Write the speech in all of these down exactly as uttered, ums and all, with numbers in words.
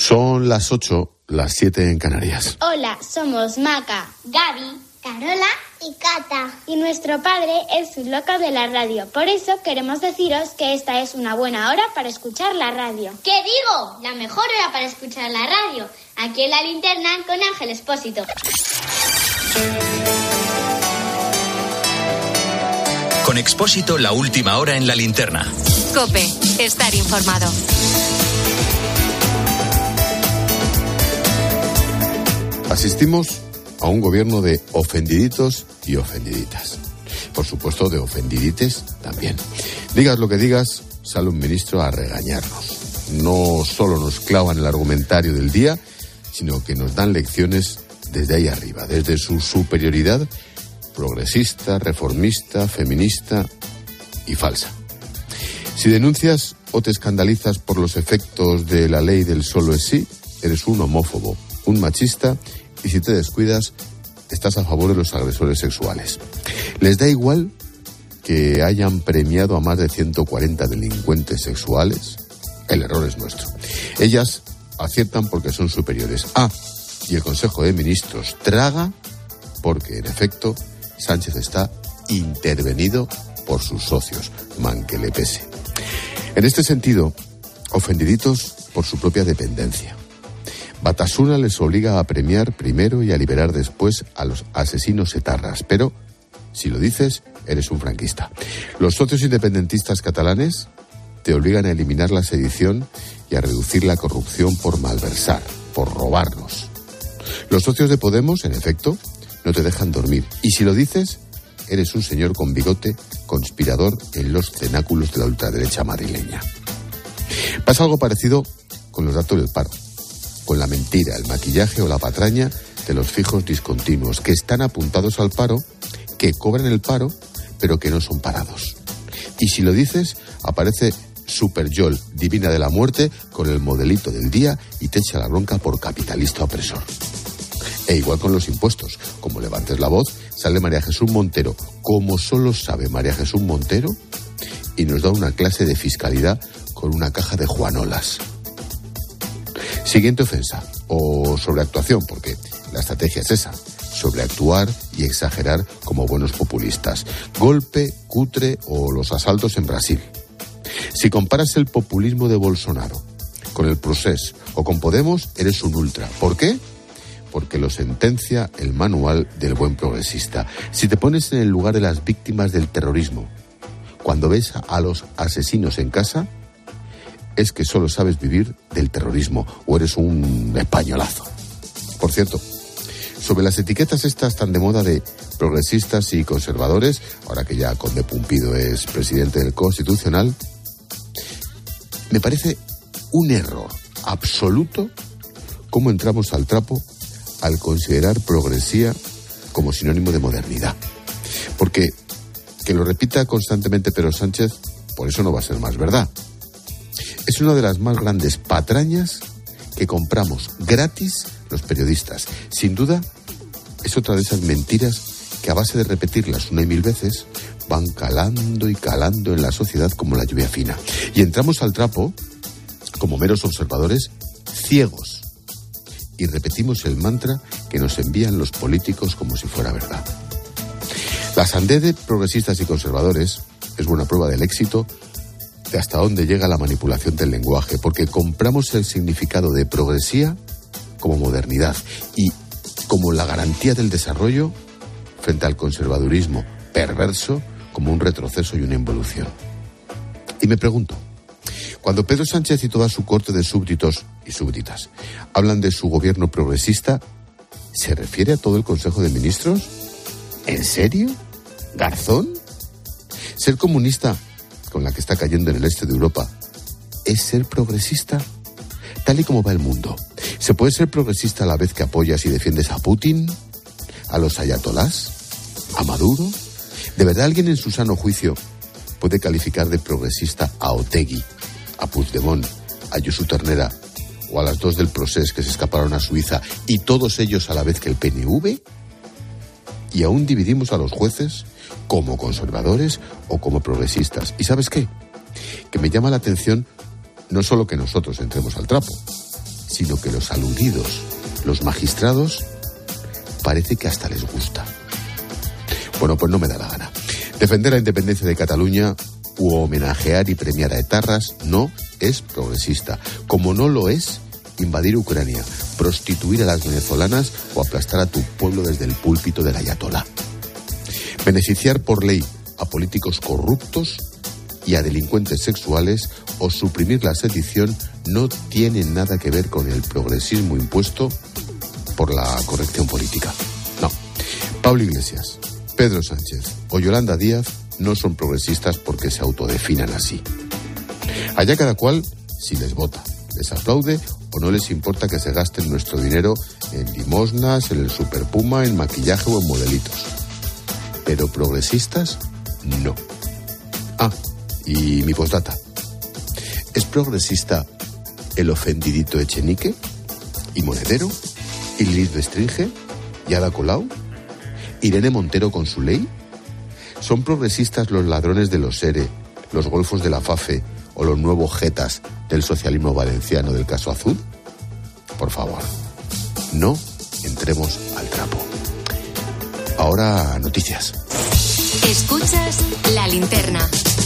Son las ocho, las siete en Canarias. Hola, somos Maca, Gaby, Carola y Cata. Y nuestro padre es un loco de la radio. Por eso queremos deciros que esta es una buena hora para escuchar la radio. ¿Qué digo? La mejor hora para escuchar la radio. Aquí en La Linterna con Ángel Expósito. Con Expósito, la última hora en La Linterna. COPE, estar informado. Asistimos a un gobierno de ofendiditos y ofendiditas. Por supuesto, de ofendidites también. Digas lo que digas, sale un ministro a regañarnos. No solo nos clavan el argumentario del día, sino que nos dan lecciones desde ahí arriba, desde su superioridad progresista, reformista, feminista y falsa. Si denuncias o te escandalizas por los efectos de la ley del solo es sí, eres un homófobo, un machista, y si te descuidas, estás a favor de los agresores sexuales. Les da igual que hayan premiado a más de ciento cuarenta delincuentes sexuales. El error es nuestro. Ellas aciertan porque son superiores. Ah, y el Consejo de Ministros traga porque, en efecto, Sánchez está intervenido por sus socios, man que le pese. En este sentido, ofendiditos por su propia dependencia. Batasuna les obliga a premiar primero y a liberar después a los asesinos etarras, pero si lo dices, eres un franquista. Los socios independentistas catalanes te obligan a eliminar la sedición y a reducir la corrupción por malversar, por robarnos. Los socios de Podemos, en efecto, no te dejan dormir. Y si lo dices, eres un señor con bigote, conspirador en los cenáculos de la ultraderecha madrileña. Pasa algo parecido con los datos del paro, con la mentira, el maquillaje o la patraña de los fijos discontinuos, que están apuntados al paro, que cobran el paro, pero que no son parados. Y si lo dices, aparece Super Yol, divina de la muerte, con el modelito del día y te echa la bronca por capitalista opresor. E igual con los impuestos. Como levantes la voz, sale María Jesús Montero, como solo sabe María Jesús Montero, y nos da una clase de fiscalidad con una caja de juanolas. Siguiente ofensa, o sobreactuación, porque la estrategia es esa, sobreactuar y exagerar como buenos populistas. Golpe, cutre o los asaltos en Brasil. Si comparas el populismo de Bolsonaro con el Procés o con Podemos, eres un ultra. ¿Por qué? Porque lo sentencia el manual del buen progresista. Si te pones en el lugar de las víctimas del terrorismo, cuando ves a los asesinos en casa, es que solo sabes vivir del terrorismo o eres un españolazo. Por cierto, sobre las etiquetas estas tan de moda de progresistas y conservadores, ahora que ya Conde Pumpido es presidente del Constitucional, me parece un error absoluto cómo entramos al trapo al considerar progresía como sinónimo de modernidad. Porque que lo repita constantemente Pedro Sánchez, por eso no va a ser más verdad. Es una de las más grandes patrañas que compramos gratis los periodistas. Sin duda, es otra de esas mentiras que a base de repetirlas una y mil veces van calando y calando en la sociedad como la lluvia fina. Y entramos al trapo como meros observadores ciegos y repetimos el mantra que nos envían los políticos como si fuera verdad. La sandez de progresistas y conservadores es buena prueba del éxito de hasta dónde llega la manipulación del lenguaje, porque compramos el significado de progresía como modernidad y como la garantía del desarrollo frente al conservadurismo perverso como un retroceso y una involución. Y me pregunto, cuando Pedro Sánchez y toda su corte de súbditos y súbditas hablan de su gobierno progresista, ¿se refiere a todo el Consejo de Ministros? ¿En serio? ¿Garzón? Ser comunista, con la que está cayendo en el este de Europa, ¿es ser progresista? Tal y como va el mundo, ¿se puede ser progresista a la vez que apoyas y defiendes a Putin? ¿A los ayatolás? ¿A Maduro? ¿De verdad alguien en su sano juicio puede calificar de progresista a Otegi, a Puigdemont, a Josu Ternera o a las dos del Procés que se escaparon a Suiza y todos ellos a la vez que el P N V? Y aún dividimos a los jueces como conservadores o como progresistas. ¿Y sabes qué? Que me llama la atención no solo que nosotros entremos al trapo, sino que los aludidos, los magistrados, parece que hasta les gusta. Bueno, pues no me da la gana. Defender la independencia de Cataluña u homenajear y premiar a etarras no es progresista, como no lo es invadir Ucrania, prostituir a las venezolanas o aplastar a tu pueblo desde el púlpito del ayatolá. Beneficiar por ley a políticos corruptos y a delincuentes sexuales o suprimir la sedición no tiene nada que ver con el progresismo impuesto por la corrección política. No. Pablo Iglesias, Pedro Sánchez o Yolanda Díaz no son progresistas porque se autodefinan así. Allá cada cual si les vota, les aplaude o no les importa que se gasten nuestro dinero en limosnas, en el Super Puma, en maquillaje o en modelitos. Pero progresistas, no. Ah, y mi postdata. ¿Es progresista el ofendidito Echenique? ¿Y Monedero? ¿Y Lilith Bestringe? ¿Y Ada Colau? ¿Irene Montero con su ley? ¿Son progresistas los ladrones de los ERE, los golfos de la FAFE o los nuevos jetas del socialismo valenciano del caso Azul? Por favor, no entremos al trapo. Ahora, noticias. Escuchas La Linterna.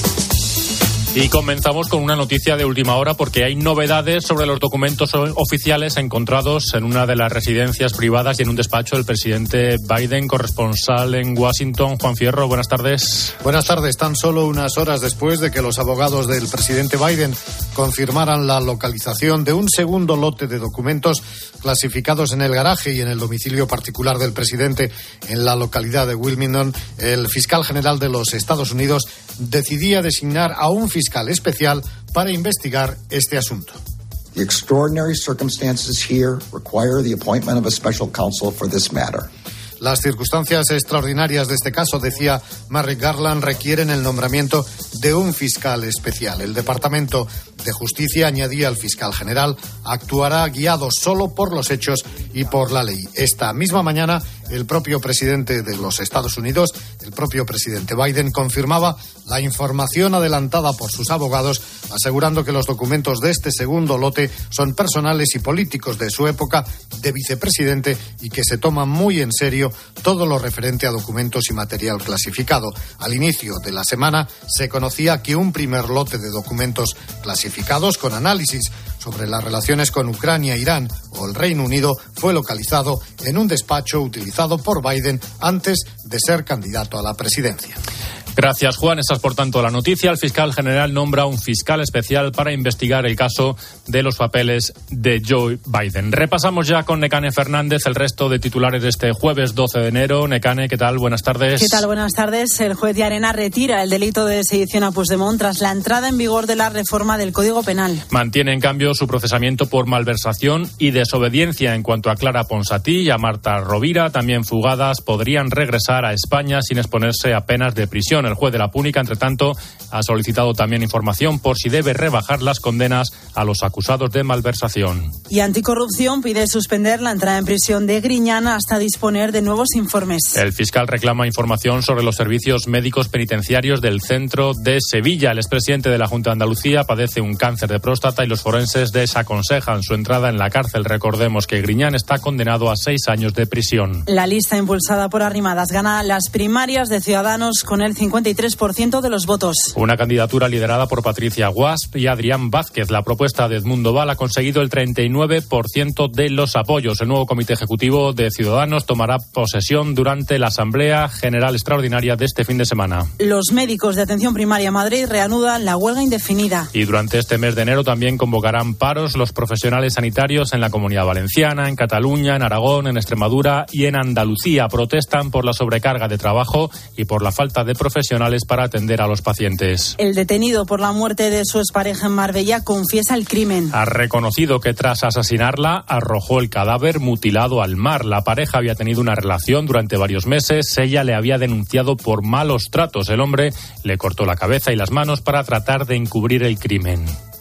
Y comenzamos con una noticia de última hora porque hay novedades sobre los documentos oficiales encontrados en una de las residencias privadas y en un despacho del presidente Biden. Corresponsal en Washington, Juan Fierro, buenas tardes. Buenas tardes. Tan solo unas horas después de que los abogados del presidente Biden confirmaran la localización de un segundo lote de documentos clasificados en el garaje y en el domicilio particular del presidente en la localidad de Wilmington, el fiscal general de los Estados Unidos decidía designar a un fiscal especial para investigar este asunto. The extraordinary circumstances here require the appointment of a special counsel for this matter. Las circunstancias extraordinarias de este caso, decía Merrick Garland, requieren el nombramiento de un fiscal especial. El Departamento de Justicia, añadía el fiscal general, actuará guiado solo por los hechos y por la ley. Esta misma mañana, el propio presidente de los Estados Unidos, el propio presidente Biden, confirmaba la información adelantada por sus abogados, asegurando que los documentos de este segundo lote son personales y políticos de su época de vicepresidente y que se toman muy en serio todo lo referente a documentos y material clasificado. Al inicio de la semana se conocía que un primer lote de documentos clasificados con análisis sobre las relaciones con Ucrania, Irán o el Reino Unido fue localizado en un despacho utilizado por Biden antes de ser candidato a la presidencia. Gracias, Juan. Esta es, por tanto, la noticia. El fiscal general nombra un fiscal especial para investigar el caso de los papeles de Joe Biden. Repasamos ya con Nekane Fernández el resto de titulares de este jueves doce de enero. Nekane, ¿qué tal? Buenas tardes. ¿Qué tal? Buenas tardes. El juez de Arena retira el delito de sedición a Puigdemont tras la entrada en vigor de la reforma del Código Penal. Mantiene, en cambio, su procesamiento por malversación y desobediencia. En cuanto a Clara Ponsatí y a Marta Rovira, también fugadas, podrían regresar a España sin exponerse a penas de prisión. El juez de la Púnica, entre tanto, ha solicitado también información por si debe rebajar las condenas a los acusados de malversación. Y Anticorrupción pide suspender la entrada en prisión de Griñán hasta disponer de nuevos informes. El fiscal reclama información sobre los servicios médicos penitenciarios del centro de Sevilla. El expresidente de la Junta de Andalucía padece un cáncer de próstata y los forenses desaconsejan su entrada en la cárcel. Recordemos que Griñán está condenado a seis años de prisión. La lista impulsada por Arrimadas gana las primarias de Ciudadanos con el cincuenta y tres por ciento de los votos. Una candidatura liderada por Patricia Guasp y Adrián Vázquez. La propuesta de Edmundo Val ha conseguido el treinta y nueve por ciento de los apoyos. El nuevo comité ejecutivo de Ciudadanos tomará posesión durante la Asamblea General Extraordinaria de este fin de semana. Los médicos de Atención Primaria Madrid reanudan la huelga indefinida. Y durante este mes de enero también convocarán paros los profesionales sanitarios en la Comunidad Valenciana, en Cataluña, en Aragón, en Extremadura y en Andalucía. Protestan por la sobrecarga de trabajo y por la falta de profesionales para atender a los pacientes. El detenido por la muerte de su expareja en Marbella confiesa el crimen. Ha reconocido que tras asesinarla arrojó el cadáver mutilado al mar. La pareja había tenido una relación durante varios meses. Ella le había denunciado por malos tratos. El hombre le cortó la cabeza y las manos para tratar de encubrir el crimen.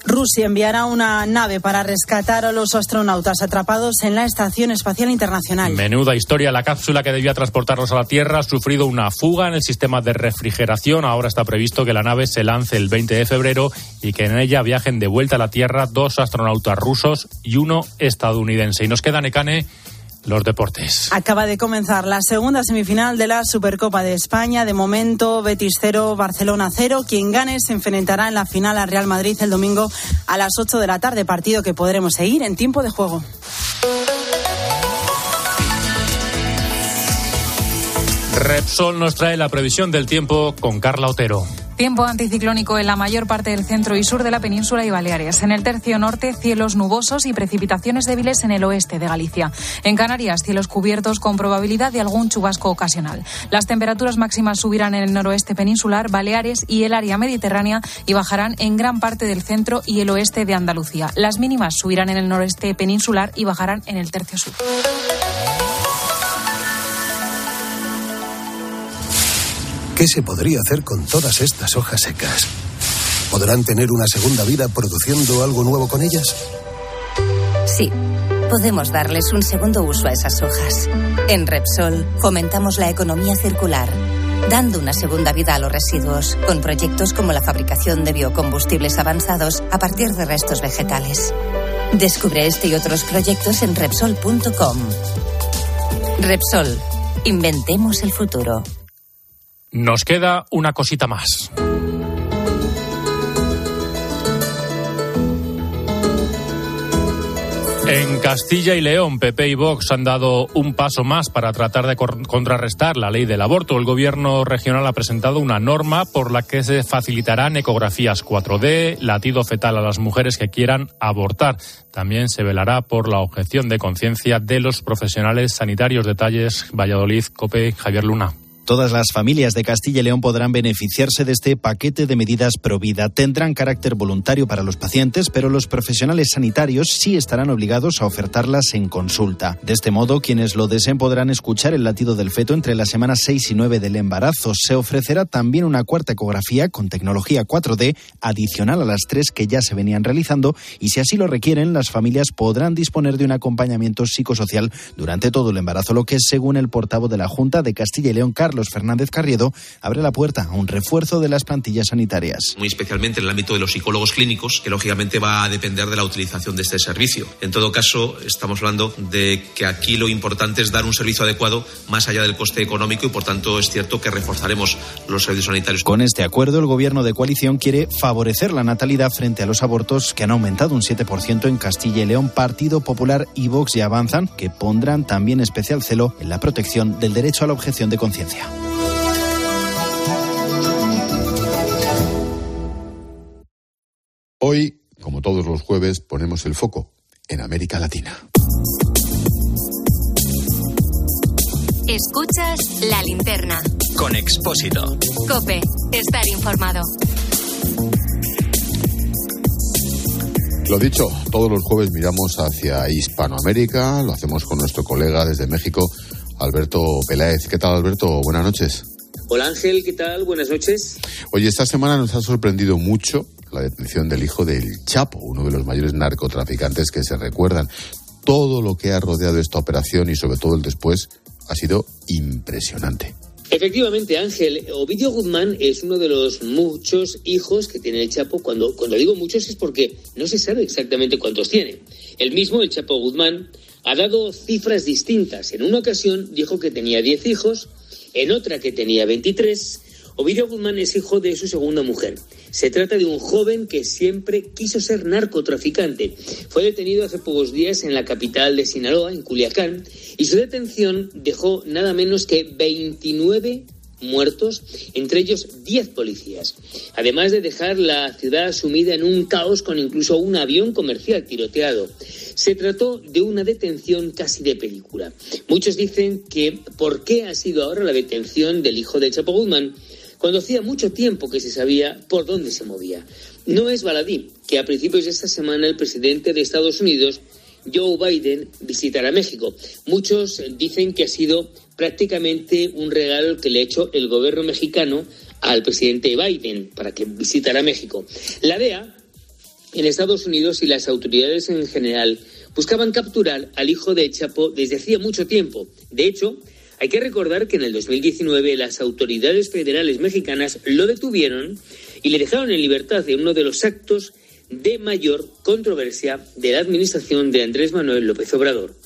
Rusia enviará una nave para rescatar a los astronautas atrapados en la Estación Espacial Internacional. Menuda historia. La cápsula que debía transportarlos a la Tierra ha sufrido una fuga en el sistema de refrigeración. Ahora está previsto que la nave se lance el veinte de febrero y que en ella viajen de vuelta a la Tierra dos astronautas rusos y uno estadounidense. Y nos queda, Necane, los deportes. Acaba de comenzar la segunda semifinal de la Supercopa de España. De momento, Betis cero, Barcelona cero. Quien gane se enfrentará en la final a Real Madrid el domingo a las ocho de la tarde. Partido que podremos seguir en tiempo de juego. Repsol nos trae la previsión del tiempo con Carla Otero. Tiempo anticiclónico en la mayor parte del centro y sur de la península y Baleares. En el tercio norte, cielos nubosos y precipitaciones débiles en el oeste de Galicia. En Canarias, cielos cubiertos con probabilidad de algún chubasco ocasional. Las temperaturas máximas subirán en el noroeste peninsular, Baleares y el área mediterránea y bajarán en gran parte del centro y el oeste de Andalucía. Las mínimas subirán en el noreste peninsular y bajarán en el tercio sur. ¿Qué se podría hacer con todas estas hojas secas? ¿Podrán tener una segunda vida produciendo algo nuevo con ellas? Sí, podemos darles un segundo uso a esas hojas. En Repsol fomentamos la economía circular, dando una segunda vida a los residuos, con proyectos como la fabricación de biocombustibles avanzados a partir de restos vegetales. Descubre este y otros proyectos en Repsol punto com. Repsol, inventemos el futuro. Nos queda una cosita más. En Castilla y León, P P y Vox han dado un paso más para tratar de contrarrestar la ley del aborto. El gobierno regional ha presentado una norma por la que se facilitarán ecografías cuatro D, latido fetal a las mujeres que quieran abortar. También se velará por la objeción de conciencia de los profesionales sanitarios. Detalles, Valladolid, COPE, Javier Luna. Todas las familias de Castilla y León podrán beneficiarse de este paquete de medidas Provida. Tendrán carácter voluntario para los pacientes, pero los profesionales sanitarios sí estarán obligados a ofertarlas en consulta. De este modo, quienes lo deseen podrán escuchar el latido del feto entre las semanas seis y nueve del embarazo. Se ofrecerá también una cuarta ecografía con tecnología cuatro D adicional a las tres que ya se venían realizando y, si así lo requieren, las familias podrán disponer de un acompañamiento psicosocial durante todo el embarazo, lo que, según el portavoz de la Junta de Castilla y León, Carlos Carlos Fernández Carriedo, abre la puerta a un refuerzo de las plantillas sanitarias. Muy especialmente en el ámbito de los psicólogos clínicos, que lógicamente va a depender de la utilización de este servicio. En todo caso, estamos hablando de que aquí lo importante es dar un servicio adecuado más allá del coste económico y, por tanto, es cierto que reforzaremos los servicios sanitarios. Con este acuerdo, el gobierno de coalición quiere favorecer la natalidad frente a los abortos, que han aumentado un siete por ciento en Castilla y León. Partido Popular y Vox ya avanzan, que pondrán también especial celo en la protección del derecho a la objeción de conciencia. Hoy, como todos los jueves, ponemos el foco en América Latina. Escuchas La Linterna. Con Expósito. COPE. Estar informado. Lo dicho, todos los jueves miramos hacia Hispanoamérica. Lo hacemos con nuestro colega desde México, Alberto Peláez. ¿Qué tal, Alberto? Buenas noches. Hola, Ángel. ¿Qué tal? Buenas noches. Oye, esta semana nos ha sorprendido mucho la detención del hijo del Chapo, uno de los mayores narcotraficantes que se recuerdan. Todo lo que ha rodeado esta operación y sobre todo el después ha sido impresionante. Efectivamente, Ángel, Ovidio Guzmán es uno de los muchos hijos que tiene el Chapo. Cuando, cuando digo muchos es porque no se sabe exactamente cuántos tiene. El mismo, el Chapo Guzmán, ha dado cifras distintas. En una ocasión dijo que tenía diez hijos, en otra que tenía veintitrés. Ovidio Guzmán es hijo de su segunda mujer. Se trata de un joven que siempre quiso ser narcotraficante. Fue detenido hace pocos días en la capital de Sinaloa, en Culiacán, y su detención dejó nada menos que veintinueve muertos, entre ellos diez policías. Además de dejar la ciudad sumida en un caos con incluso un avión comercial tiroteado. Se trató de una detención casi de película. Muchos dicen que ¿por qué ha sido ahora la detención del hijo del Chapo Guzmán cuando hacía mucho tiempo que se sabía por dónde se movía? No es baladí que a principios de esta semana el presidente de Estados Unidos, Joe Biden, visitará México. Muchos dicen que ha sido prácticamente un regalo que le ha hecho el gobierno mexicano al presidente Biden para que visitara México. La D E A en Estados Unidos y las autoridades en general buscaban capturar al hijo de Chapo desde hacía mucho tiempo. De hecho, hay que recordar que en el dos mil diecinueve las autoridades federales mexicanas lo detuvieron y le dejaron en libertad en uno de los actos de mayor controversia de la administración de Andrés Manuel López Obrador.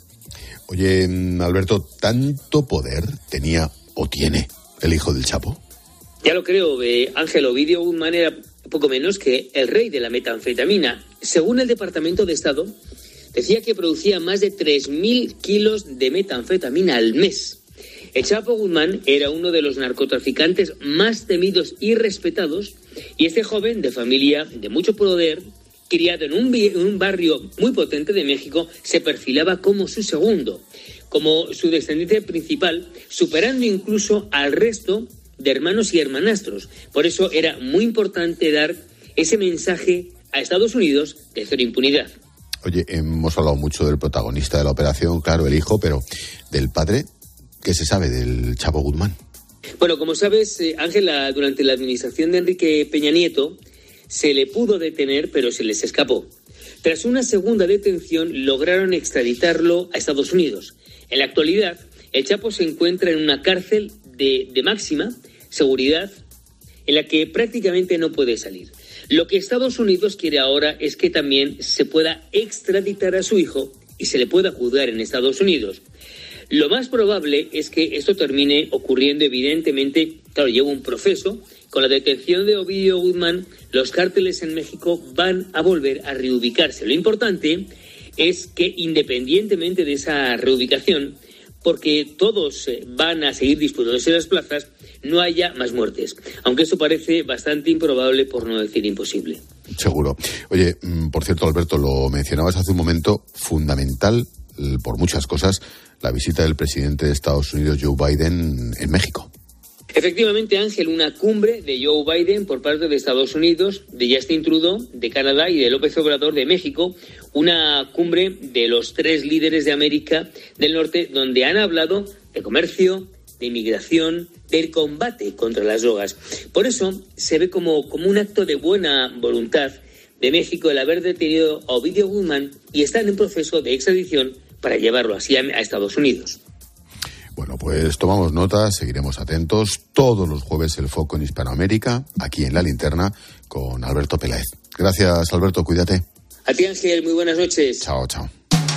Oye, Alberto, ¿tanto poder tenía o tiene el hijo del Chapo? Ya lo creo, eh, Ángel. Ovidio Guzmán era poco menos que el rey de la metanfetamina. Según el Departamento de Estado, decía que producía más de tres mil kilos de metanfetamina al mes. El Chapo Guzmán era uno de los narcotraficantes más temidos y respetados, y este joven de familia de mucho poder, criado en un, en un barrio muy potente de México, se perfilaba como su segundo, como su descendiente principal, superando incluso al resto de hermanos y hermanastros. Por eso era muy importante dar ese mensaje a Estados Unidos de cero impunidad. Oye, hemos hablado mucho del protagonista de la operación, claro, el hijo, pero del padre, ¿qué se sabe del Chapo Guzmán? Bueno, como sabes, eh, Ángela, durante la administración de Enrique Peña Nieto se le pudo detener, pero se les escapó. Tras una segunda detención, lograron extraditarlo a Estados Unidos. En la actualidad, el Chapo se encuentra en una cárcel de, de máxima seguridad en la que prácticamente no puede salir. Lo que Estados Unidos quiere ahora es que también se pueda extraditar a su hijo y se le pueda juzgar en Estados Unidos. Lo más probable es que esto termine ocurriendo, evidentemente, claro, lleva un proceso. Con la detención de Ovidio Guzmán, los cárteles en México van a volver a reubicarse. Lo importante es que, independientemente de esa reubicación, porque todos van a seguir disputándose las plazas, no haya más muertes. Aunque eso parece bastante improbable, por no decir imposible. Seguro. Oye, por cierto, Alberto, lo mencionabas hace un momento, fundamental por muchas cosas, la visita del presidente de Estados Unidos, Joe Biden, en México. Efectivamente, Ángel, una cumbre de Joe Biden por parte de Estados Unidos, de Justin Trudeau, de Canadá y de López Obrador de México, una cumbre de los tres líderes de América del Norte, donde han hablado de comercio, de inmigración, del combate contra las drogas. Por eso se ve como, como un acto de buena voluntad de México el haber detenido a Ovidio Guzmán y estar en proceso de extradición para llevarlo así a, a Estados Unidos. Bueno, pues tomamos nota, seguiremos atentos. Todos los jueves el foco en Hispanoamérica, aquí en La Linterna, con Alberto Peláez. Gracias, Alberto, cuídate. A ti, Ángel, muy buenas noches. Chao, chao.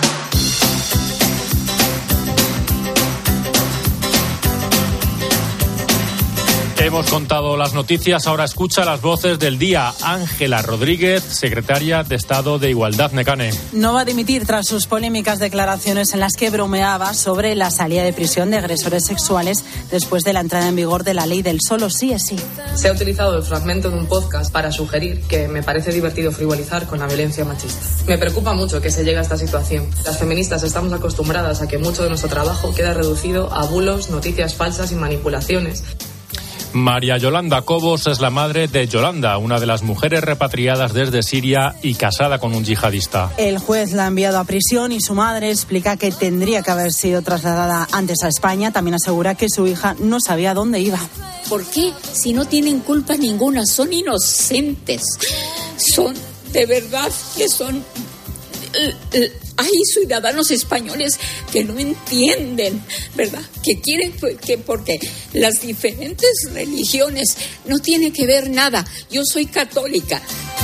Hemos contado las noticias, ahora escucha las voces del día. Ángela Rodríguez, secretaria de Estado de Igualdad, Necane. No va a dimitir tras sus polémicas declaraciones en las que bromeaba sobre la salida de prisión de agresores sexuales después de la entrada en vigor de la ley del solo sí es sí. Se ha utilizado el fragmento de un podcast para sugerir que me parece divertido frivolizar con la violencia machista. Me preocupa mucho que se llegue a esta situación. Las feministas estamos acostumbradas a que mucho de nuestro trabajo queda reducido a bulos, noticias falsas y manipulaciones. María Yolanda Cobos es la madre de Yolanda, una de las mujeres repatriadas desde Siria y casada con un yihadista. El juez la ha enviado a prisión y su madre explica que tendría que haber sido trasladada antes a España. También asegura que su hija no sabía dónde iba. ¿Por qué? Si no tienen culpa ninguna, son inocentes. Son, de verdad, que son... Hay ciudadanos españoles que no entienden, ¿verdad? Que quieren que porque las diferentes religiones no tienen que ver nada. Yo soy católica.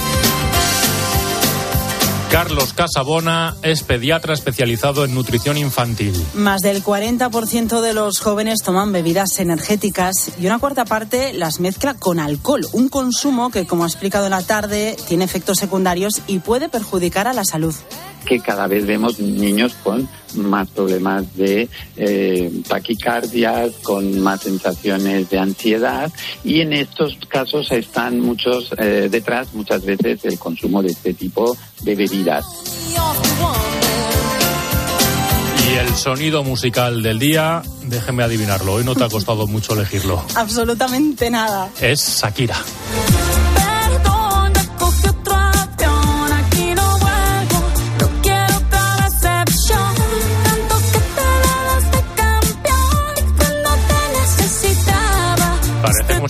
Carlos Casabona es pediatra especializado en nutrición infantil. Más del cuarenta por ciento de los jóvenes toman bebidas energéticas y una cuarta parte las mezcla con alcohol. Un consumo que, como ha explicado en la tarde, tiene efectos secundarios y puede perjudicar a la salud. Que cada vez vemos niños con más problemas de eh, taquicardias, con más sensaciones de ansiedad, y en estos casos están muchos eh, detrás muchas veces el consumo de este tipo de bebidas. Y el sonido musical del día, déjeme adivinarlo, hoy no te ha costado mucho elegirlo. Absolutamente nada. Es Shakira.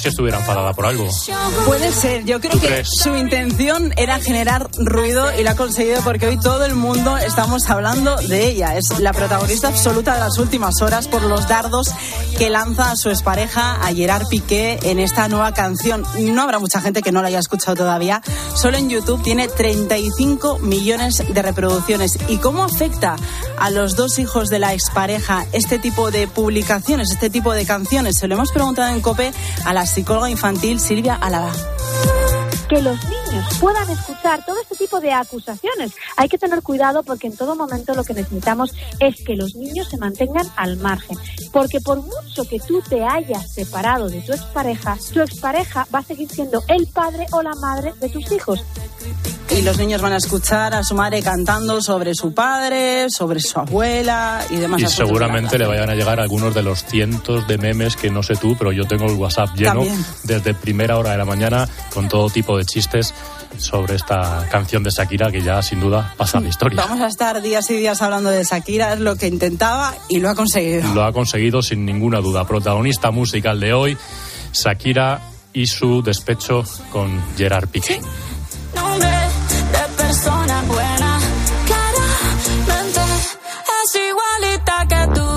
si estuviera enfadada por algo. Puede ser, yo creo ¿Tú que crees? su intención era generar ruido y lo ha conseguido porque hoy todo el mundo estamos hablando de ella. Es la protagonista absoluta de las últimas horas por los dardos que lanza a su expareja, a Gerard Piqué, en esta nueva canción. No habrá mucha gente que no la haya escuchado todavía. Solo en YouTube tiene treinta y cinco millones de reproducciones. ¿Y cómo afecta a los dos hijos de la expareja este tipo de publicaciones, este tipo de canciones? Se lo hemos preguntado en COPE a la psicóloga infantil Silvia Álava. Que los niños puedan escuchar todo este tipo de acusaciones. Hay que tener cuidado porque en todo momento lo que necesitamos es que los niños se mantengan al margen. Porque por mucho que tú te hayas separado de tu expareja, tu expareja va a seguir siendo el padre o la madre de tus hijos. Y los niños van a escuchar a su madre cantando sobre su padre, sobre su abuela y demás. Y seguramente le vayan a llegar algunos de los cientos de memes que no sé tú, pero yo tengo el WhatsApp lleno También. desde primera hora de la mañana con todo tipo de chistes sobre esta canción de Shakira que ya sin duda pasa a la historia. Vamos a estar días y días hablando de Shakira, es lo que intentaba y lo ha conseguido. Lo ha conseguido sin ninguna duda. Protagonista musical de hoy, Shakira y su despecho con Gerard Piqué. Sí. Nombre de persona buena, claramente es igualita que tú,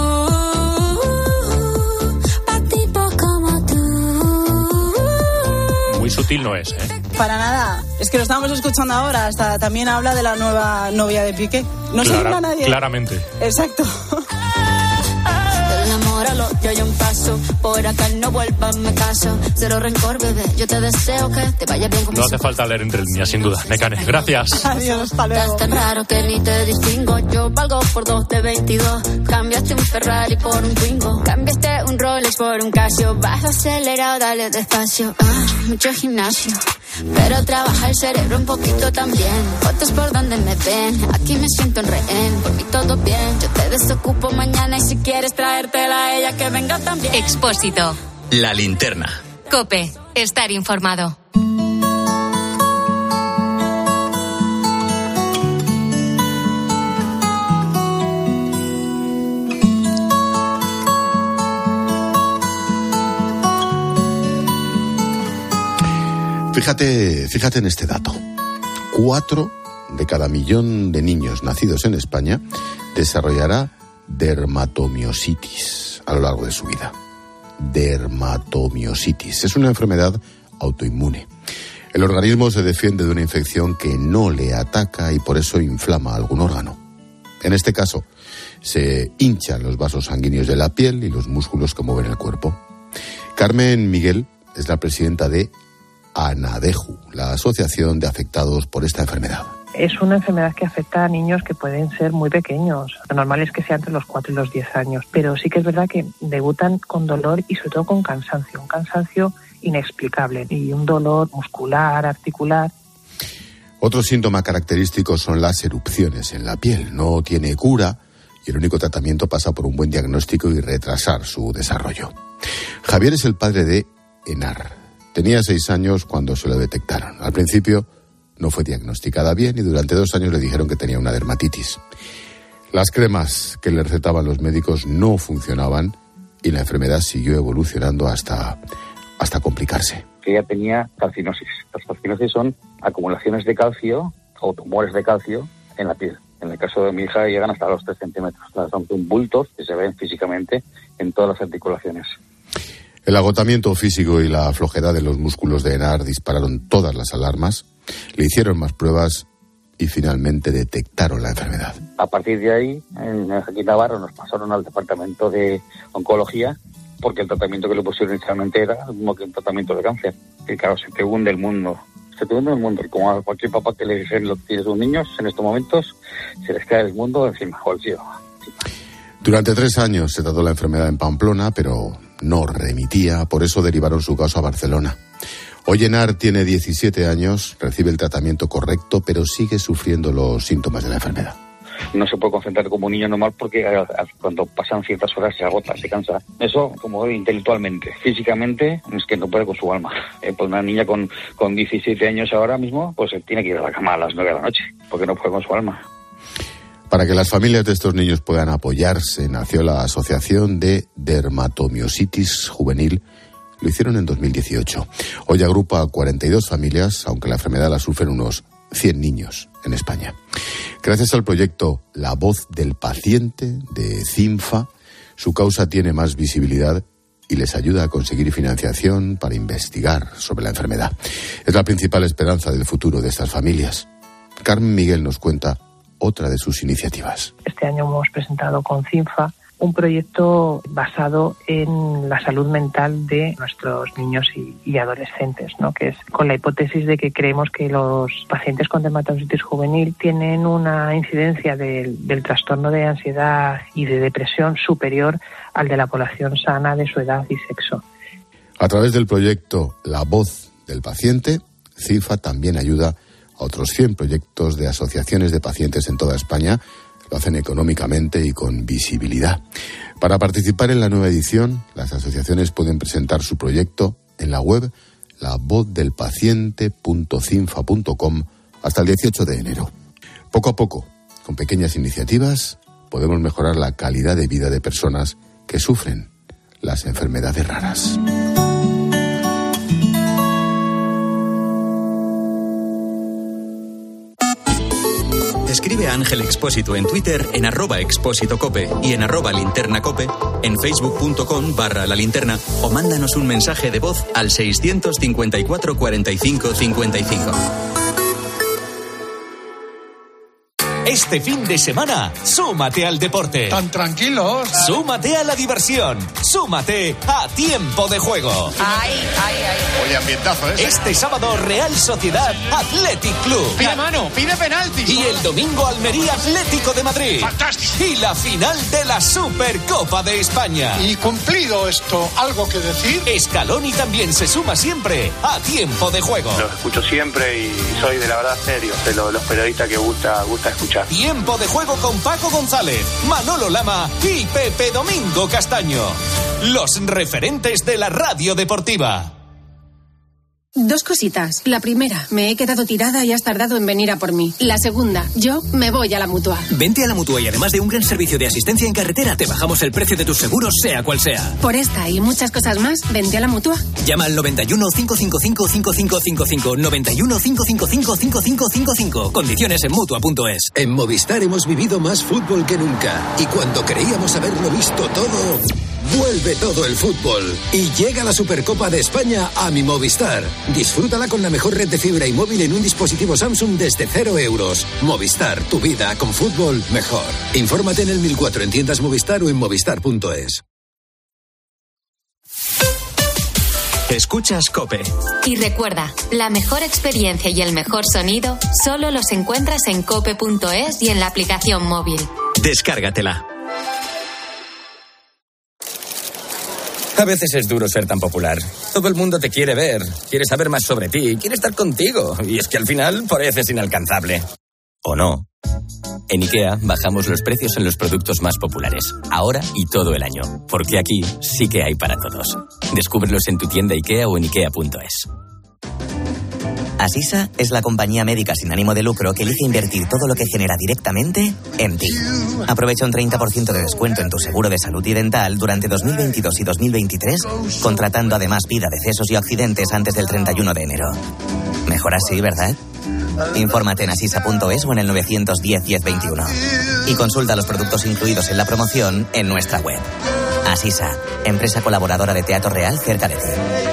pa' tipo como tú. Muy sutil no es, ¿eh? Para nada, es que lo estamos escuchando ahora, hasta también habla de la nueva novia de Piqué. No se Clara, a nadie. Claramente. Exacto. Enamóralo, yo hay un paso, por acá no vuelvas, me caso. Cero rencor, bebé, yo te deseo que te vaya bien con No hace falta leer entre líneas, sin duda. Necane, gracias. Adiós, hasta luego. Es tan raro que ni te distingo, yo valgo por dos de veintidós. Cambiaste un Ferrari por un Twingo, cambiaste un Rolex por un Casio. Baja acelerado, dale despacio. Ah, mucho gimnasio, pero trabaja el cerebro un poquito también. Fotos por donde me ven, aquí me siento en rehén. Por mí todo bien, yo te desocupo mañana y si quieres traértela a ella que venga también. Expósito. La linterna. COPE. Estar informado. Fíjate, fíjate en este dato. Cuatro de cada millón de niños nacidos en España desarrollará dermatomiositis a lo largo de su vida. Dermatomiositis es una enfermedad autoinmune. El organismo se defiende de una infección que no le ataca y por eso inflama algún órgano. En este caso, se hinchan los vasos sanguíneos de la piel y los músculos que mueven el cuerpo. Carmen Miguel es la presidenta de ANADEJU, la Asociación de Afectados por esta enfermedad. Es una enfermedad que afecta a niños que pueden ser muy pequeños. Lo normal es que sea entre los cuatro y los diez años, pero sí que es verdad que debutan con dolor y sobre todo con cansancio, un cansancio inexplicable y un dolor muscular, articular. Otro síntoma característico son las erupciones en la piel. No tiene cura y el único tratamiento pasa por un buen diagnóstico y retrasar su desarrollo. Javier es el padre de Enar. Tenía seis años cuando se lo detectaron. Al principio no fue diagnosticada bien y durante dos años le dijeron que tenía una dermatitis. Las cremas que le recetaban los médicos no funcionaban y la enfermedad siguió evolucionando hasta, hasta complicarse. Ella tenía calcinosis. Las calcinosis son acumulaciones de calcio o tumores de calcio en la piel. En el caso de mi hija llegan hasta los tres centímetros. Son bultos que se ven físicamente en todas las articulaciones. El agotamiento físico y la flojedad de los músculos de Enar dispararon todas las alarmas, le hicieron más pruebas y finalmente detectaron la enfermedad. A partir de ahí, en aquí en Navarra nos pasaron al departamento de oncología porque el tratamiento que le pusieron inicialmente era el mismo que un tratamiento de cáncer. Y claro, se te hunde el mundo. Se te hunde el mundo. Y como a cualquier papá que le dicen lo que tiene sus niños, en estos momentos se les cae el mundo encima, o el cielo. Durante tres años se trató la enfermedad en Pamplona, pero no remitía, por eso derivaron su caso a Barcelona. Hoy Enar tiene diecisiete años, recibe el tratamiento correcto, pero sigue sufriendo los síntomas de la enfermedad. No se puede concentrar como un niño normal porque cuando pasan ciertas horas se agota, se cansa. Eso como intelectualmente. Físicamente es que no puede con su alma. Eh, pues una niña con, con diecisiete años ahora mismo pues tiene que ir a la cama a las nueve de la noche porque no puede con su alma. Para que las familias de estos niños puedan apoyarse, nació la Asociación de Dermatomiositis Juvenil Lo hicieron en dos mil dieciocho. Hoy agrupa a cuarenta y dos familias, aunque la enfermedad la sufren unos cien niños en España. Gracias al proyecto La Voz del Paciente de CINFA, su causa tiene más visibilidad y les ayuda a conseguir financiación para investigar sobre la enfermedad. Es la principal esperanza del futuro de estas familias. Carmen Miguel nos cuenta otra de sus iniciativas. Este año hemos presentado con CINFA un proyecto basado en la salud mental de nuestros niños y, y adolescentes, ¿no? Que es con la hipótesis de que creemos que los pacientes con dermatomiositis juvenil tienen una incidencia del, del trastorno de ansiedad y de depresión superior al de la población sana de su edad y sexo. A través del proyecto La Voz del Paciente, CINFA también ayuda a otros cien proyectos de asociaciones de pacientes en toda España. Lo hacen económicamente y con visibilidad. Para participar en la nueva edición, las asociaciones pueden presentar su proyecto en la web la voz del paciente punto cinfa punto com hasta el dieciocho de enero. Poco a poco, con pequeñas iniciativas, podemos mejorar la calidad de vida de personas que sufren las enfermedades raras. Escribe a Ángel Expósito en Twitter en arroba expósito cope y en arroba linterna cope, en facebook punto com barra la linterna o mándanos un mensaje de voz al seiscientos cincuenta y cuatro cuarenta y cinco cincuenta y cinco. Este fin de semana, súmate al deporte. Tan tranquilos. Súmate a la diversión. Súmate a Tiempo de Juego. Ay, ay, ay. Oye, ambientazo, ¿eh? Este sábado, Real Sociedad Athletic Club. Pide mano, pide penalti. Y el domingo, Almería Atlético de Madrid. Fantástico. Y la final de la Supercopa de España. Y cumplido esto, ¿algo que decir? Scaloni también se suma siempre a Tiempo de Juego. Los escucho siempre y soy de la verdad serio, de los, los periodistas que gusta, gusta escuchar. Tiempo de Juego con Paco González, Manolo Lama y Pepe Domingo Castaño. Los referentes de la radio deportiva. Dos cositas. La primera, me he quedado tirada y has tardado en venir a por mí. La segunda, yo me voy a la Mutua. Vente a la Mutua y además de un gran servicio de asistencia en carretera, te bajamos el precio de tus seguros, sea cual sea. Por esta y muchas cosas más, vente a la Mutua. Llama al noventa y uno, cinco cinco cinco, cinco cinco cinco cinco, noventa y uno, cinco cinco cinco, cinco cinco cinco cinco. Condiciones en Mutua punto es. En Movistar hemos vivido más fútbol que nunca. Y cuando creíamos haberlo visto todo, vuelve todo el fútbol. Y llega la Supercopa de España a mi Movistar. Disfrútala con la mejor red de fibra y móvil en un dispositivo Samsung desde cero euros. Movistar, tu vida con fútbol mejor. Infórmate en el mil cuatro en tiendas Movistar o en movistar punto es. Escuchas COPE. Y recuerda, la mejor experiencia y el mejor sonido solo los encuentras en cope punto es y en la aplicación móvil. Descárgatela. A veces es duro ser tan popular. Todo el mundo te quiere ver, quiere saber más sobre ti, quiere estar contigo. Y es que al final pareces inalcanzable. ¿O no? En IKEA bajamos los precios en los productos más populares, ahora y todo el año. Porque aquí sí que hay para todos. Descúbrelos en tu tienda IKEA o en ikea punto es. Asisa es la compañía médica sin ánimo de lucro que elige invertir todo lo que genera directamente en ti. Aprovecha un treinta por ciento de descuento en tu seguro de salud y dental durante dos mil veintidós y dos mil veintitrés, contratando además vida, decesos y accidentes antes del treinta y uno de enero. Mejor así, ¿verdad? Infórmate en asisa punto es o en el nueve uno cero, diez veintiuno. Y consulta los productos incluidos en la promoción en nuestra web. Asisa, empresa colaboradora de Teatro Real cerca de ti.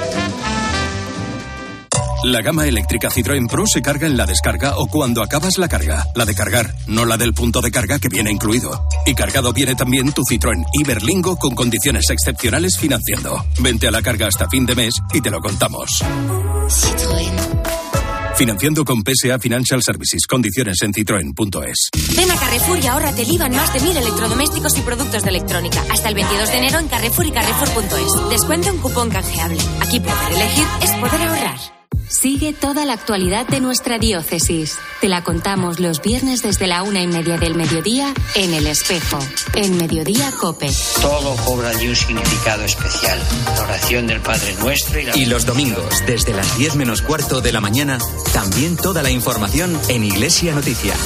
La gama eléctrica Citroën Pro se carga en la descarga o cuando acabas la carga. La de cargar, no la del punto de carga que viene incluido. Y cargado viene también tu Citroën Iberlingo con condiciones excepcionales financiando. Vente a la carga hasta fin de mes y te lo contamos. Citroën. Financiando con P S A Financial Services. Condiciones en citroen punto es. Ven a Carrefour y ahórrate el I V A en más de mil electrodomésticos y productos de electrónica. Hasta el veintidós de enero en Carrefour y Carrefour punto es. Descuenta un cupón canjeable. Aquí poder elegir es poder ahorrar. Sigue toda la actualidad de nuestra diócesis. Te la contamos los viernes desde la una y media del mediodía en El Espejo, en Mediodía COPE. Todo cobra allí un significado especial. La oración del Padre Nuestro y la... Y los domingos, desde las diez menos cuarto de la mañana, también toda la información en Iglesia Noticia.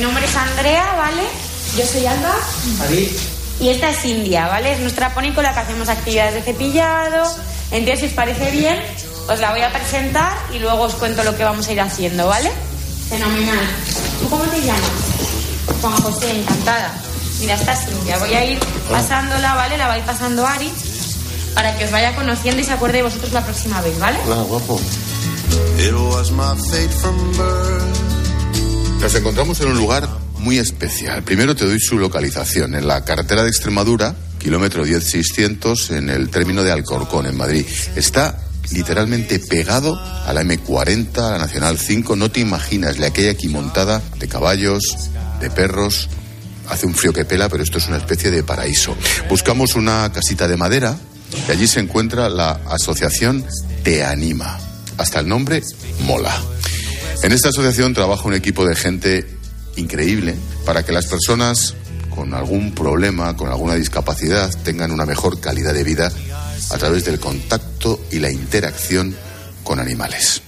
nombre es Andrea, ¿vale? Yo soy Alba. David. Y esta es India, ¿vale? Es nuestra pony con la que hacemos actividades de cepillado. Entonces, si os parece bien, os la voy a presentar y luego os cuento lo que vamos a ir haciendo, ¿vale? Fenomenal. ¿Tú cómo te llamas? Juan José, encantada. Mira, esta es India. Voy a ir pasándola, ¿vale? La va a ir pasando Ari para que os vaya conociendo y se acuerde de vosotros la próxima vez, ¿vale? Hola, guapo. Nos encontramos en un lugar muy especial. Primero te doy su localización, en la carretera de Extremadura, kilómetro diez seiscientos, en el término de Alcorcón, en Madrid. Está literalmente pegado a la eme cuarenta, a la Nacional cinco. No te imaginas la que hay aquí montada de caballos, de perros. Hace un frío que pela, pero esto es una especie de paraíso. Buscamos una casita de madera y allí se encuentra la asociación Te Anima. Hasta el nombre mola. En esta asociación trabaja un equipo de gente increíble para que las personas con algún problema, con alguna discapacidad, tengan una mejor calidad de vida a través del contacto y la interacción con animales.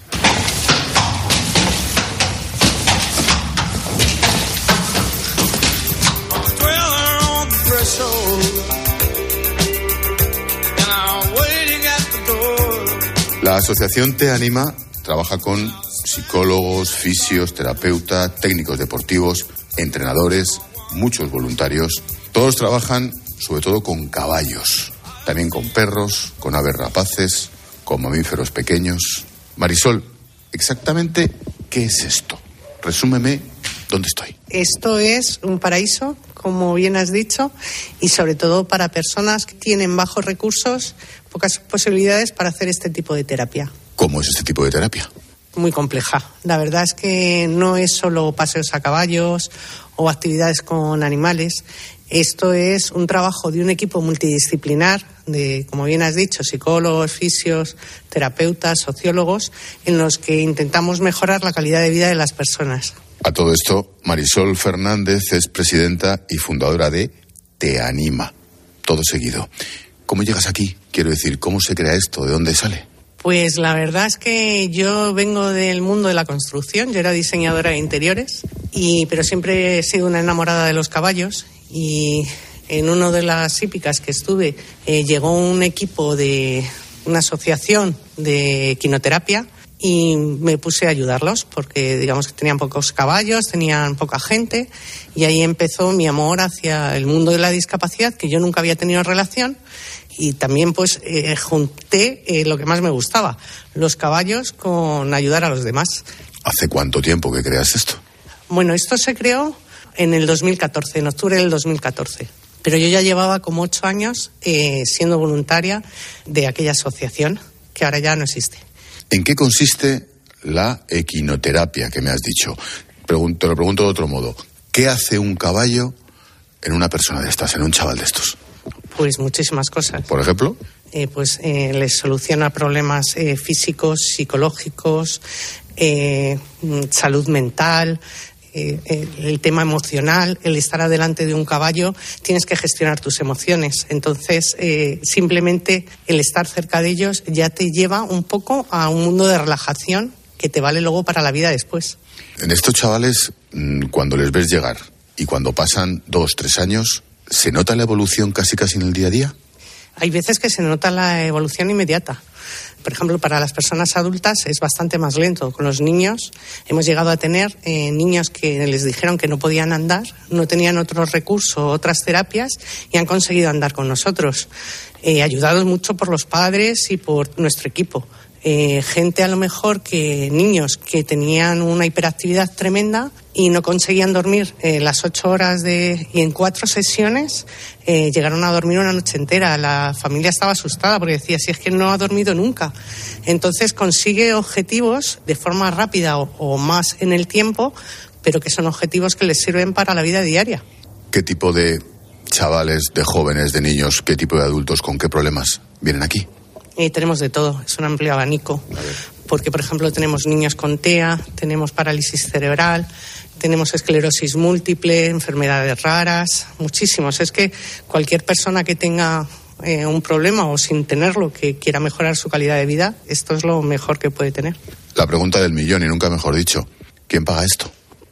La asociación Te Anima trabaja con psicólogos, fisios, terapeutas, técnicos deportivos, entrenadores, muchos voluntarios. Todos trabajan sobre todo con caballos, también con perros, con aves rapaces, con mamíferos pequeños. Marisol, exactamente, ¿qué es esto? Resúmeme, ¿dónde estoy? Esto es un paraíso, como bien has dicho, y sobre todo para personas que tienen bajos recursos, pocas posibilidades para hacer este tipo de terapia. ¿Cómo es este tipo de terapia? Muy compleja. La verdad es que no es solo paseos a caballos o actividades con animales. Esto es un trabajo de un equipo multidisciplinar de, como bien has dicho, psicólogos, fisios, terapeutas, sociólogos, en los que intentamos mejorar la calidad de vida de las personas. A todo esto, Marisol Fernández es presidenta y fundadora de Te Anima. Todo seguido. ¿Cómo llegas aquí? Quiero decir, ¿cómo se crea esto? ¿De dónde sale? Pues la verdad es que yo vengo del mundo de la construcción. Yo era diseñadora de interiores, y, pero siempre he sido una enamorada de los caballos. Y en una de las hípicas que estuve eh, llegó un equipo de una asociación de equinoterapia y me puse a ayudarlos porque digamos que tenían pocos caballos, tenían poca gente, y ahí empezó mi amor hacia el mundo de la discapacidad, que yo nunca había tenido relación. Y también pues eh, junté eh, lo que más me gustaba, los caballos, con ayudar a los demás. ¿Hace cuánto tiempo que creas esto? Bueno, esto se creó en el dos mil catorce, en octubre del dos mil catorce. Pero yo ya llevaba como ocho años eh, siendo voluntaria de aquella asociación, que ahora ya no existe. ¿En qué consiste la equinoterapia que me has dicho? Pregunto, te lo pregunto de otro modo. ¿Qué hace un caballo en una persona de estas, en un chaval de estos? Pues muchísimas cosas. ¿Por ejemplo? Eh, pues eh, les soluciona problemas eh, físicos, psicológicos, eh, salud mental, eh, eh, el tema emocional. El estar adelante de un caballo, tienes que gestionar tus emociones. Entonces, eh, simplemente el estar cerca de ellos ya te lleva un poco a un mundo de relajación que te vale luego para la vida después. En estos chavales, cuando les ves llegar y cuando pasan dos, tres años, ¿se nota la evolución casi casi en el día a día? Hay veces que se nota la evolución inmediata. Por ejemplo, para las personas adultas es bastante más lento. Con los niños hemos llegado a tener eh, niños que les dijeron que no podían andar, no tenían otros recursos, otras terapias, y han conseguido andar con nosotros, eh, ayudados mucho por los padres y por nuestro equipo. Eh, gente a lo mejor que niños que tenían una hiperactividad tremenda y no conseguían dormir eh, las ocho horas de y en cuatro sesiones eh, llegaron a dormir una noche entera. La familia estaba asustada porque decía, si es que no ha dormido nunca. Entonces consigue objetivos de forma rápida o, o más en el tiempo, pero que son objetivos que les sirven para la vida diaria. ¿Qué tipo de chavales, de jóvenes, de niños, qué tipo de adultos, con qué problemas vienen aquí? Y tenemos de todo, es un amplio abanico, porque por ejemplo tenemos niños con T E A, tenemos parálisis cerebral, tenemos esclerosis múltiple, enfermedades raras, muchísimos. Es que cualquier persona que tenga eh, un problema o sin tenerlo, que quiera mejorar su calidad de vida, esto es lo mejor que puede tener. La pregunta del millón, y nunca mejor dicho, ¿quién paga esto?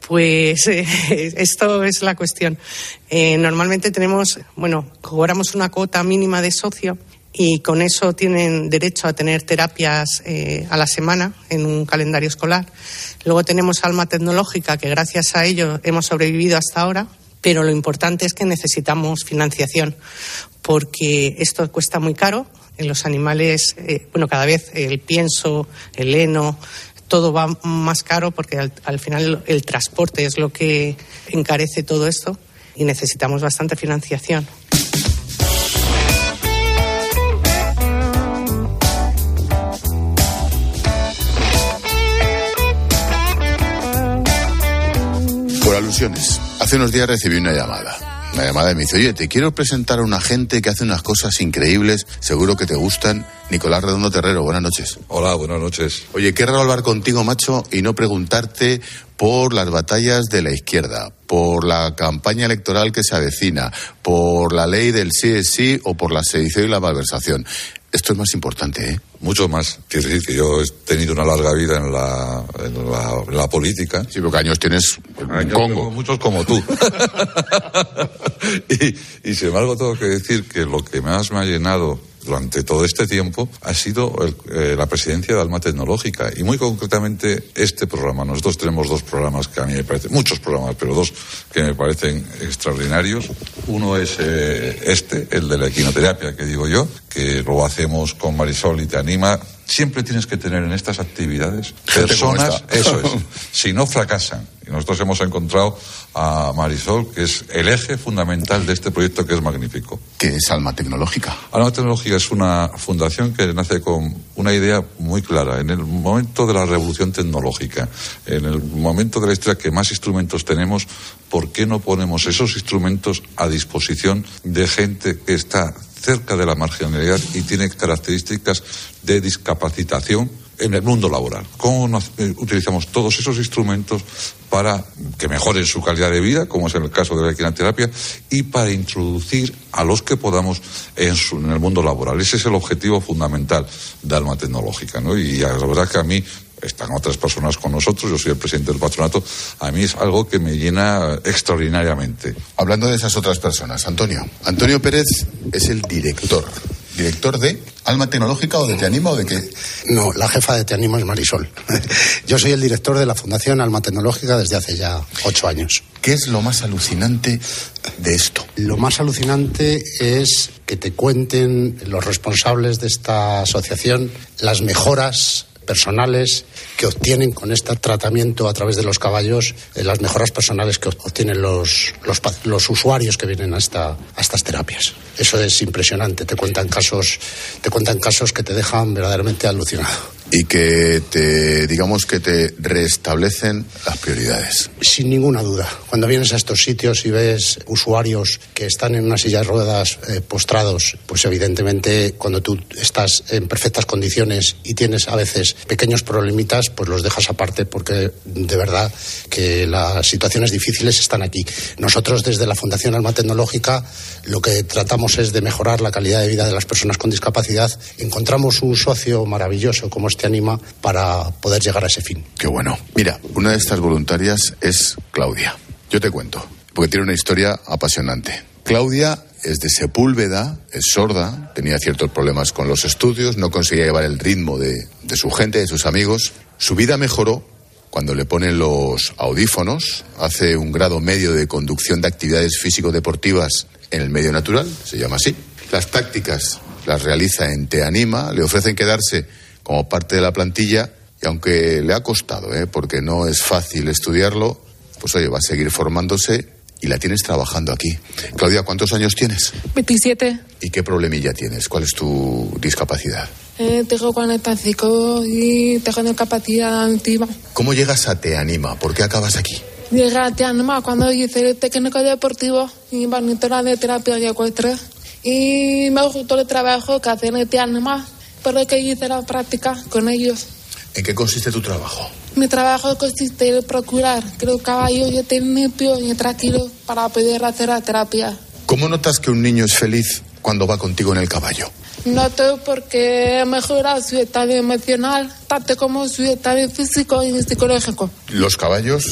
Pues eh, esto es la cuestión. Eh, normalmente tenemos, bueno, cobramos una cuota mínima de socio y con eso tienen derecho a tener terapias eh, a la semana en un calendario escolar. Luego tenemos Alma Tecnológica, que gracias a ello hemos sobrevivido hasta ahora, pero lo importante es que necesitamos financiación, porque esto cuesta muy caro. En los animales, eh, bueno, cada vez el pienso, el heno, todo va más caro porque al, al final el, el transporte es lo que encarece todo esto y necesitamos bastante financiación. Por alusiones, hace unos días recibí una llamada. Una llamada y me dice, oye, te quiero presentar a una gente que hace unas cosas increíbles, seguro que te gustan. Nicolás Redondo Terrero, buenas noches. Hola, buenas noches. Oye, qué raro hablar contigo, macho, y no preguntarte por las batallas de la izquierda, por la campaña electoral que se avecina, por la ley del sí es sí o por la sedición y la malversación. Esto es más importante, ¿eh? Mucho más. Quiero decir que yo he tenido una larga vida en la, en la, en la política. Sí, porque años tienes años Congo. Muchos como tú. y, y sin embargo tengo que decir que lo que más me ha llenado durante todo este tiempo ha sido el, eh, la presidencia de Alma Tecnológica y muy concretamente este programa. Nosotros tenemos dos programas que a mí me parecen, muchos programas, pero dos que me parecen extraordinarios. Uno es eh, este, el de la equinoterapia, que digo yo, que lo hacemos con Marisol y Te Anima. Siempre tienes que tener en estas actividades personas, eso es, si no fracasan. Y nosotros hemos encontrado a Marisol, que es el eje fundamental de este proyecto, que es magnífico. ¿Qué es Alma Tecnológica? Alma Tecnológica es una fundación que nace con una idea muy clara. En el momento de la revolución tecnológica, en el momento de la historia que más instrumentos tenemos, ¿por qué no ponemos esos instrumentos a disposición de gente que está cerca de la marginalidad y tiene características de discapacitación en el mundo laboral? ¿Cómo nos, eh, utilizamos todos esos instrumentos para que mejoren su calidad de vida, como es en el caso de la equinoterapia, y para introducir a los que podamos en, su, en el mundo laboral? Ese es el objetivo fundamental de Alma Tecnológica, ¿no? Y la verdad que a mí, están otras personas con nosotros, yo soy el presidente del patronato, a mí es algo que me llena extraordinariamente. Hablando de esas otras personas, Antonio. Antonio Pérez es el director. ¿Director de Alma Tecnológica o de Te Anima o de qué? No, la jefa de Te Anima es Marisol. Yo soy el director de la Fundación Alma Tecnológica desde hace ya ocho años. ¿Qué es lo más alucinante de esto? Lo más alucinante es que te cuenten los responsables de esta asociación las mejoras personales que obtienen con este tratamiento a través de los caballos, eh, las mejoras personales que obtienen los, los, los usuarios que vienen a, esta, a estas terapias. Eso es impresionante. Te cuentan casos, te cuentan casos que te dejan verdaderamente alucinado. Y que te, digamos que te restablecen las prioridades. Sin ninguna duda. Cuando vienes a estos sitios y ves usuarios que están en una silla de ruedas eh, postrados, pues evidentemente cuando tú estás en perfectas condiciones y tienes a veces pequeños problemitas, pues los dejas aparte porque de verdad que las situaciones difíciles están aquí. Nosotros desde la Fundación Alma Tecnológica lo que tratamos es de mejorar la calidad de vida de las personas con discapacidad. Encontramos un socio maravilloso como este Anima para poder llegar a ese fin. Qué bueno. Mira, una de estas voluntarias es Claudia. Yo te cuento, porque tiene una historia apasionante. Claudia es de Sepúlveda, es sorda, tenía ciertos problemas con los estudios, no conseguía llevar el ritmo de, de su gente, de sus amigos. Su vida mejoró cuando le ponen los audífonos, hace un grado medio de conducción de actividades físico-deportivas en el medio natural, se llama así. Las tácticas las realiza en Te Anima, le ofrecen quedarse como parte de la plantilla y aunque le ha costado, ¿eh? porque no es fácil estudiarlo, pues oye, va a seguir formándose y la tienes trabajando aquí. Claudia, ¿cuántos años tienes? veintisiete. ¿Y qué problemilla tienes? ¿Cuál es tu discapacidad? Eh, tengo cuarenta y cinco y tengo discapacidad auditiva. ¿Cómo llegas a Te Anima? ¿Por qué acabas aquí? Llegué a Te Anima cuando hice el técnico deportivo y monitora de terapia de ecuestre. Y me gustó el trabajo que hacen en Te Anima, pero que hice la práctica con ellos. ¿En qué consiste tu trabajo? Mi trabajo consiste en procurar que los caballos estén limpios y tranquilos para poder hacer la terapia. ¿Cómo notas que un niño es feliz cuando va contigo en el caballo? Noto porque mejora su estado emocional, tanto como su estado físico y psicológico. Los caballos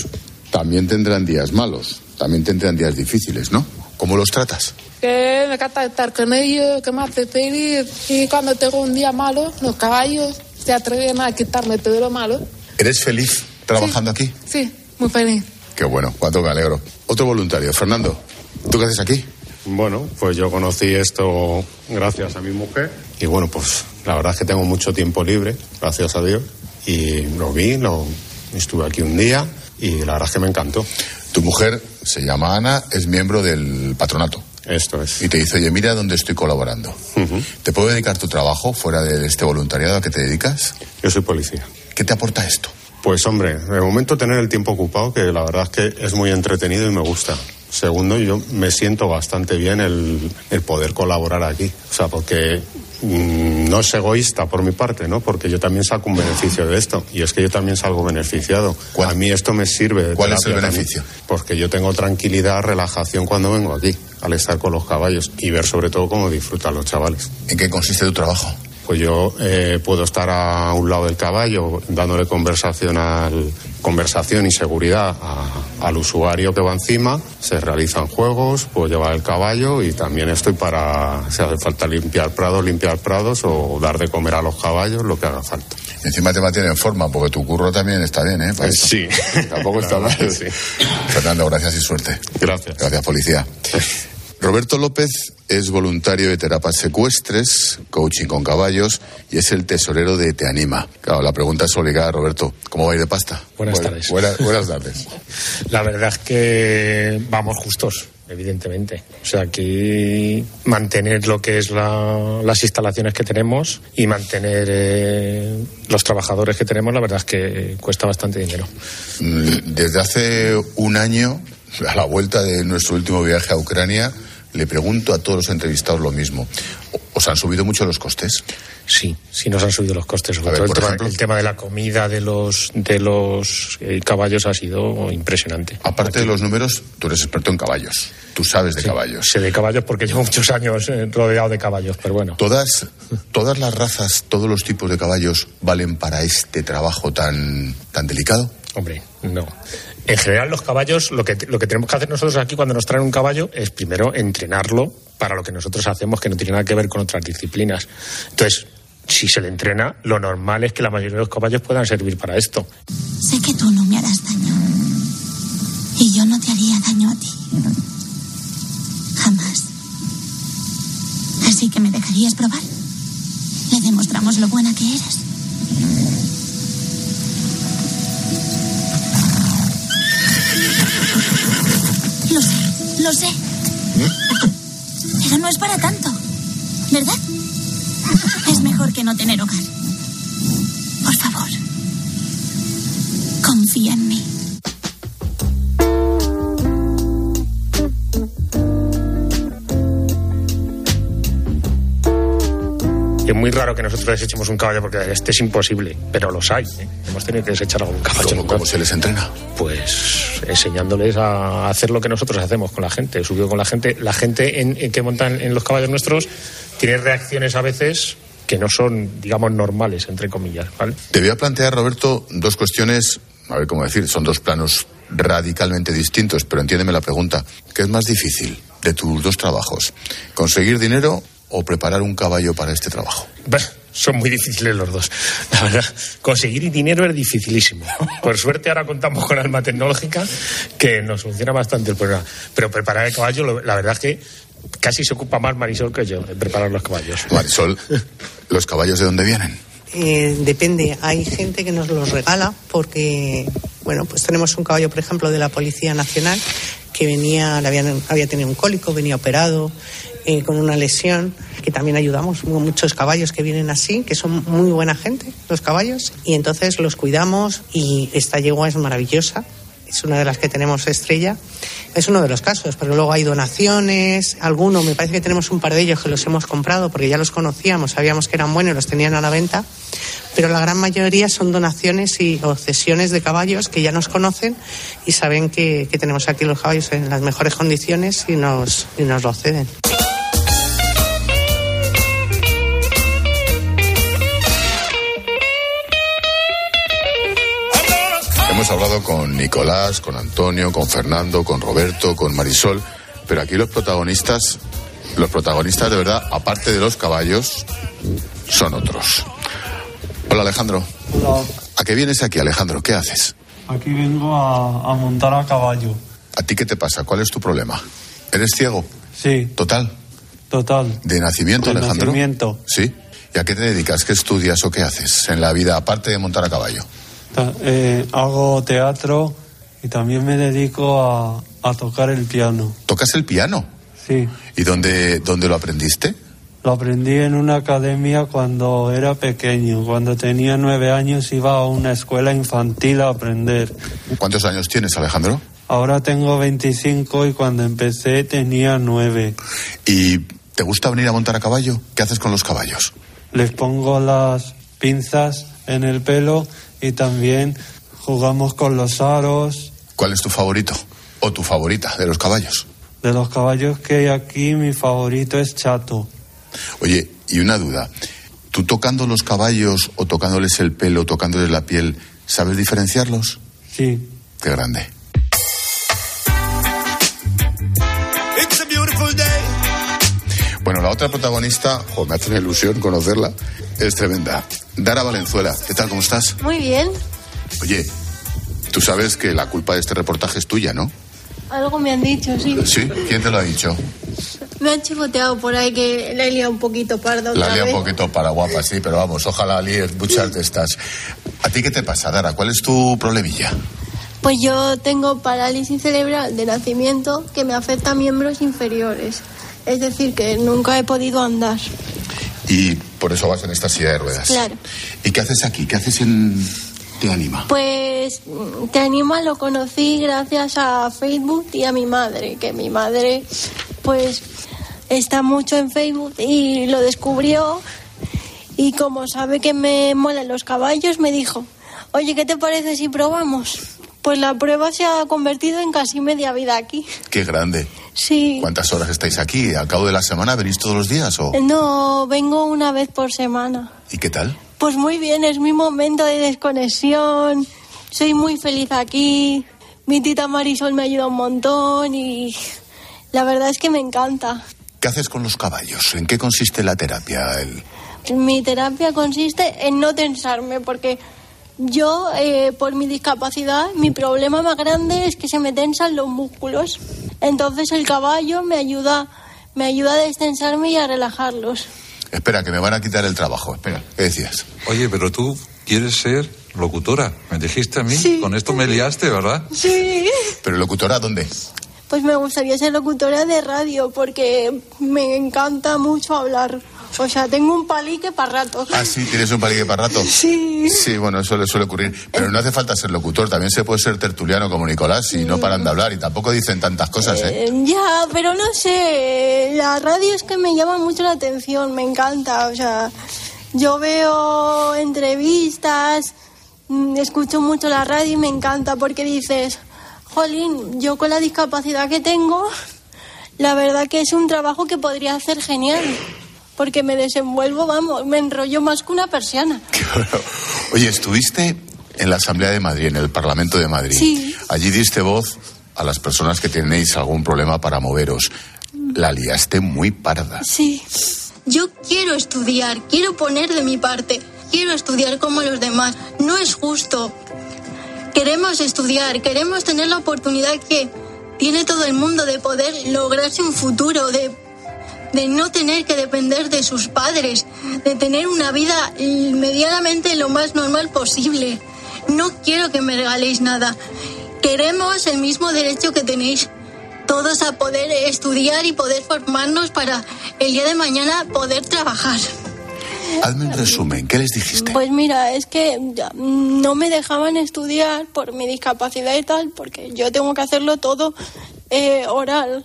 también tendrán días malos, también tendrán días difíciles, ¿no? ¿Cómo los tratas? Que me encanta estar con ellos, que me hace feliz. Y cuando tengo un día malo, los caballos se atreven a quitarme todo lo malo. ¿Eres feliz trabajando sí, aquí? Sí, muy feliz. Qué bueno, cuánto me alegro. Otro voluntario, Fernando, ¿tú qué haces aquí? Bueno, pues yo conocí esto gracias a mi mujer y bueno, pues la verdad es que tengo mucho tiempo libre, gracias a Dios, y lo vi, lo, estuve aquí un día y la verdad es que me encantó. Tu mujer se llama Ana, es miembro del patronato. Esto es. Y te dice, oye, mira dónde estoy colaborando. Uh-huh. ¿Te puedo dedicar tu trabajo fuera de este voluntariado a que te dedicas? Yo soy policía. ¿Qué te aporta esto? Pues hombre, de momento tener el tiempo ocupado, que la verdad es que es muy entretenido y me gusta. Segundo, yo me siento bastante bien el, el poder colaborar aquí. O sea, porque mmm, no es egoísta por mi parte, ¿no? Porque yo también saco un beneficio de esto. Y es que yo también salgo beneficiado. ¿Cuál? A mí esto me sirve de ¿Cuál es el beneficio? También, porque yo tengo tranquilidad, relajación cuando vengo aquí, al estar con los caballos. Y ver sobre todo cómo disfrutan los chavales. ¿En qué consiste tu trabajo? Pues yo eh, puedo estar a un lado del caballo dándole conversación al conversación y seguridad a, al usuario que va encima. Se realizan juegos, puedo llevar el caballo y también estoy para, si hace falta limpiar prados, limpiar prados o dar de comer a los caballos, lo que haga falta. Y encima te mantiene en forma, porque tu curro también está bien, ¿eh? Pues sí. Tampoco está mal. Sí. Fernando, gracias y suerte. Gracias. Gracias, policía. Roberto López es voluntario de Terapas Secuestres, coaching con caballos, y es el tesorero de Te Anima. Claro, la pregunta es obligada, Roberto. ¿Cómo va a ir de pasta? Buenas Buena, tardes. Buenas, buenas tardes. La verdad es que vamos justos, evidentemente. O sea, aquí mantener lo que es la, las instalaciones que tenemos y mantener eh, los trabajadores que tenemos, la verdad es que cuesta bastante dinero. Desde hace un año, a la vuelta de nuestro último viaje a Ucrania, le pregunto a todos los entrevistados lo mismo. ¿Os han subido mucho los costes? Sí, sí nos han subido los costes. Sobre ver, todo el tema, ejemplo, el tema de la comida de los de los eh, caballos ha sido impresionante. Aparte Aquí. de los números, tú eres experto en caballos. Tú sabes de sí, caballos. Sé de caballos porque llevo muchos años eh, rodeado de caballos, pero bueno. ¿Todas, todas las razas, todos los tipos de caballos valen para este trabajo tan, tan delicado? Hombre, no. En general, los caballos, lo que, lo que tenemos que hacer nosotros aquí cuando nos traen un caballo es primero entrenarlo para lo que nosotros hacemos, que no tiene nada que ver con otras disciplinas. Entonces, si se le entrena, lo normal es que la mayoría de los caballos puedan servir para esto. Sé que tú no me harás daño. Y yo no te haría daño a ti. Jamás. Así que me dejarías probar. Le demostramos lo buena que eres. Lo sé, lo sé. Pero no es para tanto, ¿verdad? Es mejor que no tener hogar. Por favor, confía en mí. Es muy raro que nosotros desechemos un caballo porque este es imposible, pero los hay, ¿eh? Hemos tenido que desechar algún caballo. ¿Cómo, ¿Cómo se les entrena? Pues enseñándoles a hacer lo que nosotros hacemos con la gente, subido con la gente. La gente en, en que montan en los caballos nuestros tiene reacciones a veces que no son, digamos, normales, entre comillas, ¿vale? Te voy a plantear, Roberto, dos cuestiones, a ver cómo decir, son dos planos radicalmente distintos, pero entiéndeme la pregunta. ¿Qué es más difícil de tus dos trabajos? ¿Conseguir dinero o preparar un caballo para este trabajo? Bah, son muy difíciles los dos. La verdad, conseguir dinero es dificilísimo. Por suerte ahora contamos con Alma Tecnológica que nos funciona bastante el programa. Pero preparar el caballo, la verdad es que casi se ocupa más Marisol que yo de preparar los caballos. Marisol, ¿los caballos de dónde vienen? Eh, depende. Hay gente que nos los regala porque, bueno, pues tenemos un caballo, por ejemplo, de la Policía Nacional que venía, le habían, había tenido un cólico, venía operado, Eh, con una lesión, que también ayudamos. Muchos caballos que vienen así, que son muy buena gente, los caballos, y entonces los cuidamos y esta yegua es maravillosa, es una de las que tenemos estrella. Es uno de los casos, pero luego hay donaciones, algunos, me parece que tenemos un par de ellos que los hemos comprado porque ya los conocíamos, sabíamos que eran buenos y los tenían a la venta, pero la gran mayoría son donaciones y o cesiones de caballos que ya nos conocen y saben que, que tenemos aquí los caballos en las mejores condiciones y nos, y nos lo ceden. hemos hablado con Nicolás, con Antonio, con Fernando, con Roberto, con Marisol, pero aquí los protagonistas, los protagonistas de verdad, aparte de los caballos, son otros. Hola, Alejandro. Hola. ¿A qué vienes aquí, Alejandro? ¿Qué haces? Aquí vengo a, a montar a caballo. ¿A ti qué te pasa? ¿Cuál es tu problema? ¿Eres ciego? Sí. ¿Total? Total. ¿De nacimiento, de Alejandro? De nacimiento. Sí. ¿Y a qué te dedicas? ¿Qué estudias o qué haces en la vida, aparte de montar a caballo? Ta- eh, hago teatro y también me dedico a, a tocar el piano. ¿Tocas el piano? Sí. ¿Y dónde, dónde lo aprendiste? Lo aprendí en una academia cuando era pequeño. Cuando tenía nueve años iba a una escuela infantil a aprender. ¿Cuántos años tienes, Alejandro? Ahora tengo veinticinco y cuando empecé tenía nueve. ¿Y te gusta venir a montar a caballo? ¿Qué haces con los caballos? Les pongo las pinzas en el pelo y también jugamos con los aros. ¿Cuál es tu favorito o tu favorita de los caballos? De los caballos que hay aquí, mi favorito es Chato. Oye, y una duda. ¿Tú tocando los caballos o tocándoles el pelo, tocándoles la piel, sabes diferenciarlos? Sí. Qué grande. Bueno, la otra protagonista, jo, me hace una ilusión conocerla, es tremenda. Dara Valenzuela, ¿qué tal? ¿Cómo estás? Muy bien. Oye, tú sabes que la culpa de este reportaje es tuya, ¿no? Algo me han dicho, sí. ¿Sí? ¿Quién te lo ha dicho? Me han chivoteado por ahí que la he liado un poquito parda otra La lía vez. un poquito para guapa, sí, pero vamos, ojalá líes muchas de estas. ¿A ti qué te pasa, Dara? ¿Cuál es tu problemilla? Pues yo tengo parálisis cerebral de nacimiento que me afecta a miembros inferiores. Es decir, que nunca he podido andar. Y por eso vas en esta silla de ruedas. Claro. ¿Y qué haces aquí? ¿Qué haces en Te Anima? Pues Te Anima lo conocí gracias a Facebook y a mi madre, que mi madre pues está mucho en Facebook y lo descubrió y como sabe que me molan los caballos me dijo, oye, ¿qué te parece si probamos? Pues la prueba se ha convertido en casi media vida aquí. Qué grande. Sí. ¿Cuántas horas estáis aquí? ¿Al cabo de la semana venís todos los días o...? No, vengo una vez por semana. ¿Y qué tal? Pues muy bien, es mi momento de desconexión. Soy muy feliz aquí. Mi tita Marisol me ayuda un montón y la verdad es que me encanta. ¿Qué haces con los caballos? ¿En qué consiste la terapia? El... Mi terapia consiste en no tensarme porque yo, eh, por mi discapacidad, mi problema más grande es que se me tensan los músculos. Entonces el caballo me ayuda, me ayuda a destensarme y a relajarlos. Espera, que me van a quitar el trabajo. Espera, ¿qué decías? Oye, pero tú quieres ser locutora. ¿Me dijiste a mí? Sí. Con esto me liaste, ¿verdad? Sí. ¿Pero locutora dónde? Pues me gustaría ser locutora de radio porque me encanta mucho hablar. O sea, tengo un palique para rato. Ah, sí, ¿tienes un palique para rato? Sí. Sí, bueno, eso le suele ocurrir. Pero no hace falta ser locutor, también se puede ser tertuliano como Nicolás y no paran de hablar y tampoco dicen tantas cosas, ¿eh? Eh, ya, pero no sé, la radio es que me llama mucho la atención, me encanta. O sea, yo veo entrevistas, mm, escucho mucho la radio y me encanta porque dices, jolín, yo con la discapacidad que tengo, la verdad que es un trabajo que podría hacer genial. Porque me desenvuelvo, vamos, me enrollo más que una persiana. Oye, estuviste en la Asamblea de Madrid, en el Parlamento de Madrid. Sí. Allí diste voz a las personas que tenéis algún problema para moveros. La liaste muy parda. Sí. Yo quiero estudiar, quiero poner de mi parte, quiero estudiar como los demás. No es justo. Queremos estudiar, queremos tener la oportunidad que tiene todo el mundo de poder lograrse un futuro, de... de no tener que depender de sus padres, de tener una vida medianamente lo más normal posible. No quiero que me regaléis nada. Queremos el mismo derecho que tenéis todos a poder estudiar y poder formarnos para el día de mañana poder trabajar. Hazme un resumen, ¿qué les dijiste? Pues mira, es que no me dejaban estudiar por mi discapacidad y tal, porque yo tengo que hacerlo todo eh, oral.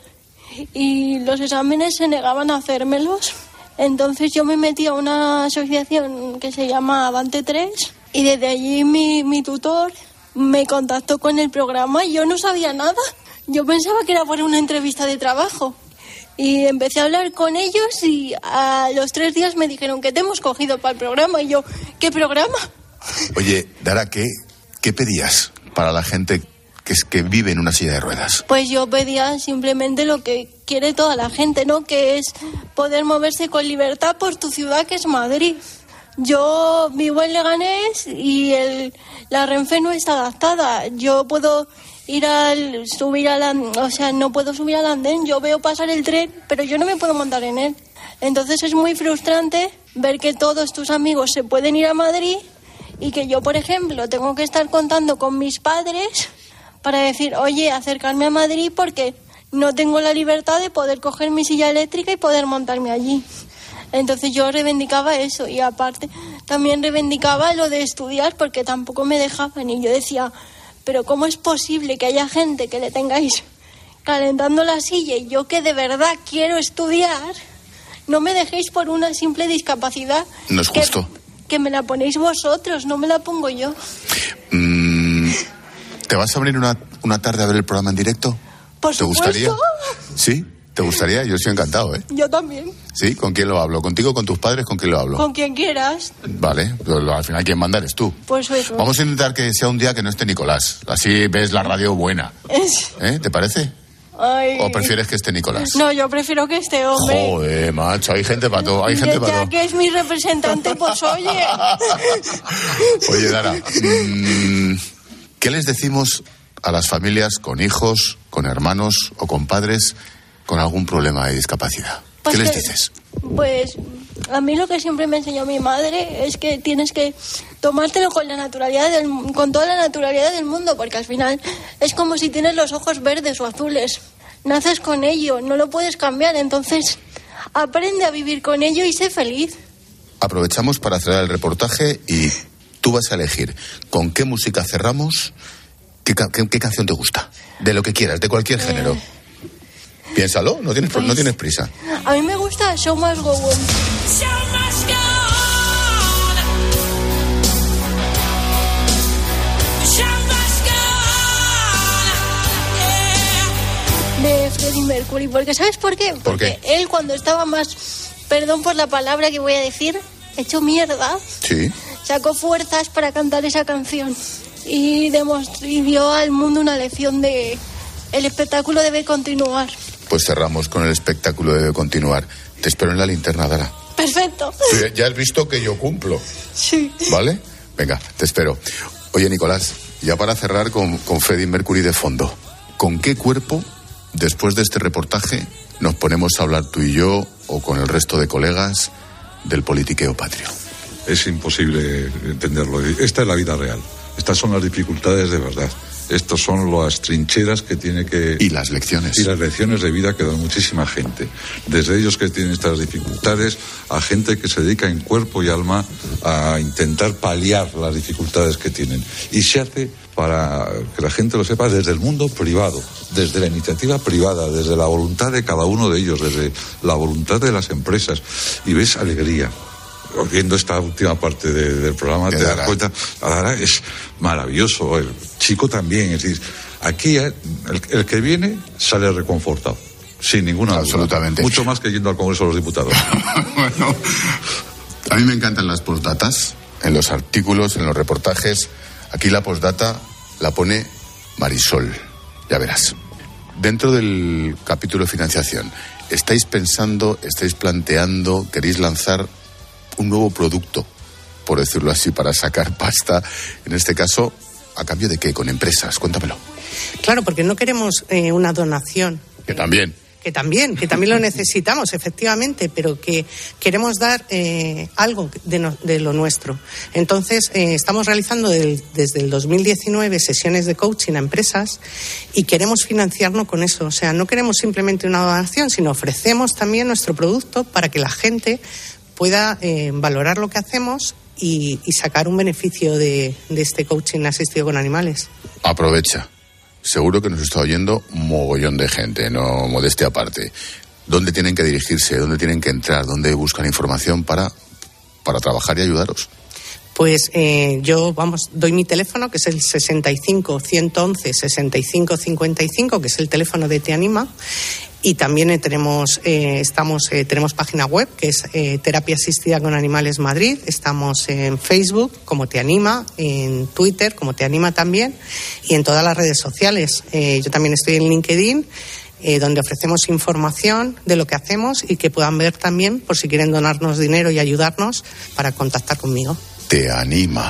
Y los exámenes se negaban a hacérmelos. Entonces yo me metí a una asociación que se llama Avante tres y desde allí mi, mi tutor me contactó con el programa y yo no sabía nada. Yo pensaba que era por una entrevista de trabajo. Y empecé a hablar con ellos y a los tres días me dijeron que te hemos cogido para el programa. Y yo, ¿qué programa? Oye, Dara, ¿qué, qué pedías? para la gente que, es, que vive en una silla de ruedas? Pues yo pedía simplemente lo que quiere toda la gente, ¿no? Que es poder moverse con libertad por tu ciudad, que es Madrid. Yo vivo en Leganés y el, la Renfe no está adaptada. Yo puedo ir al subir al andén, o sea, no puedo subir al andén. Yo veo pasar el tren, pero yo no me puedo montar en él. Entonces es muy frustrante ver que todos tus amigos se pueden ir a Madrid y que yo, por ejemplo, tengo que estar contando con mis padres para decir, oye, acercarme a Madrid porque no tengo la libertad de poder coger mi silla eléctrica y poder montarme allí. Entonces yo reivindicaba eso y aparte también reivindicaba lo de estudiar porque tampoco me dejaban y yo decía, pero ¿cómo es posible que haya gente que le tengáis calentando la silla y yo que de verdad quiero estudiar, no me dejéis por una simple discapacidad? No es justo. Que, que me la ponéis vosotros, no me la pongo yo. Mm, ¿Te vas a venir una, una tarde a ver el programa en directo? Por ¿Te supuesto. gustaría? ¿Sí? ¿Te gustaría? Yo estoy encantado, ¿eh? Yo también. ¿Sí? ¿Con quién lo hablo? ¿Contigo, con tus padres? ¿Con quién lo hablo? Con quien quieras. Vale, pero al final quien manda eres tú. Pues eso. Vamos a intentar que sea un día que no esté Nicolás. Así ves la radio buena. Es... ¿Eh? ¿Te parece? Ay. ¿O prefieres que esté Nicolás? No, yo prefiero que esté hombre. Joder, macho, hay gente para todo, hay gente ya, para ya todo. que es mi representante, pues oye. Oye, Dara, mmm, ¿qué les decimos a las familias con hijos, con hermanos o con padres con algún problema de discapacidad? Pues ¿Qué les que, dices? Pues a mí lo que siempre me enseñó mi madre es que tienes que tomártelo con la naturalidad del, con toda la naturalidad del mundo, porque al final es como si tienes los ojos verdes o azules. Naces con ello, no lo puedes cambiar, entonces aprende a vivir con ello y sé feliz. Aprovechamos para cerrar el reportaje y tú vas a elegir con qué música cerramos, qué, qué, qué canción te gusta, de lo que quieras, de cualquier eh... género. Piénsalo, no tienes, pues, no tienes prisa. A mí me gusta Show Must Go On. Show must go on. Show must go on. Yeah. De Freddie Mercury, porque ¿sabes por qué? ¿Por porque qué? Él cuando estaba más, perdón por la palabra que voy a decir, hecho mierda, sí, sacó fuerzas para cantar esa canción y, demostró, y dio al mundo una lección de el espectáculo debe continuar. Pues cerramos con el espectáculo debe continuar. Te espero en la linterna, Dara. Perfecto. Tú ya has visto que yo cumplo. Sí. ¿Vale? Venga, te espero. Oye, Nicolás, ya para cerrar con, con Freddie Mercury de fondo, ¿con qué cuerpo, después de este reportaje, nos ponemos a hablar tú y yo, o con el resto de colegas, del politiqueo patrio? Es imposible entenderlo. Esta es la vida real. Estas son las dificultades de verdad. Estas son las trincheras que tiene que... Y las lecciones. Y las lecciones de vida que dan muchísima gente. Desde ellos que tienen estas dificultades, a gente que se dedica en cuerpo y alma a intentar paliar las dificultades que tienen. Y se hace, para que la gente lo sepa, desde el mundo privado, desde la iniciativa privada, desde la voluntad de cada uno de ellos, desde la voluntad de las empresas. Y ves alegría. Viendo esta última parte de, del programa te das cuenta, ahora es maravilloso, el chico también, es decir, aquí el, el que viene sale reconfortado, sin ninguna duda. Absolutamente. Mucho más que yendo al Congreso de los Diputados. Bueno, a mí me encantan las postdatas, en los artículos, en los reportajes. Aquí la postdata la pone Marisol, ya verás. Dentro del capítulo de financiación, ¿estáis pensando, estáis planteando, queréis lanzar un nuevo producto, por decirlo así, para sacar pasta, en este caso, ¿a cambio de qué? ¿Con empresas? Cuéntamelo. Claro, porque no queremos eh, una donación. Que también. Que también, que también lo necesitamos, efectivamente, pero que queremos dar eh, algo de, no, de lo nuestro. Entonces, eh, estamos realizando del, desde el dos mil diecinueve sesiones de coaching a empresas y queremos financiarnos con eso. O sea, no queremos simplemente una donación, sino ofrecemos también nuestro producto para que la gente pueda eh, valorar lo que hacemos y, y sacar un beneficio de, de este coaching asistido con animales. Aprovecha. Seguro que nos está oyendo mogollón de gente, no modestia aparte. ¿Dónde tienen que dirigirse? ¿Dónde tienen que entrar? ¿Dónde buscan información para, para trabajar y ayudaros? Pues eh, yo, vamos, doy mi teléfono, que es el sesenta y cinco, ciento once, sesenta y cinco cincuenta y cinco, que es el teléfono de Te Anima. Y también eh, tenemos, eh, estamos, eh, tenemos página web que es eh, Terapia Asistida con Animales Madrid. Estamos en Facebook como Te Anima, en Twitter como Te Anima también y en todas las redes sociales. Eh, yo también estoy en LinkedIn, eh, donde ofrecemos información de lo que hacemos y que puedan ver también por si quieren donarnos dinero y ayudarnos para contactar conmigo. Te Anima.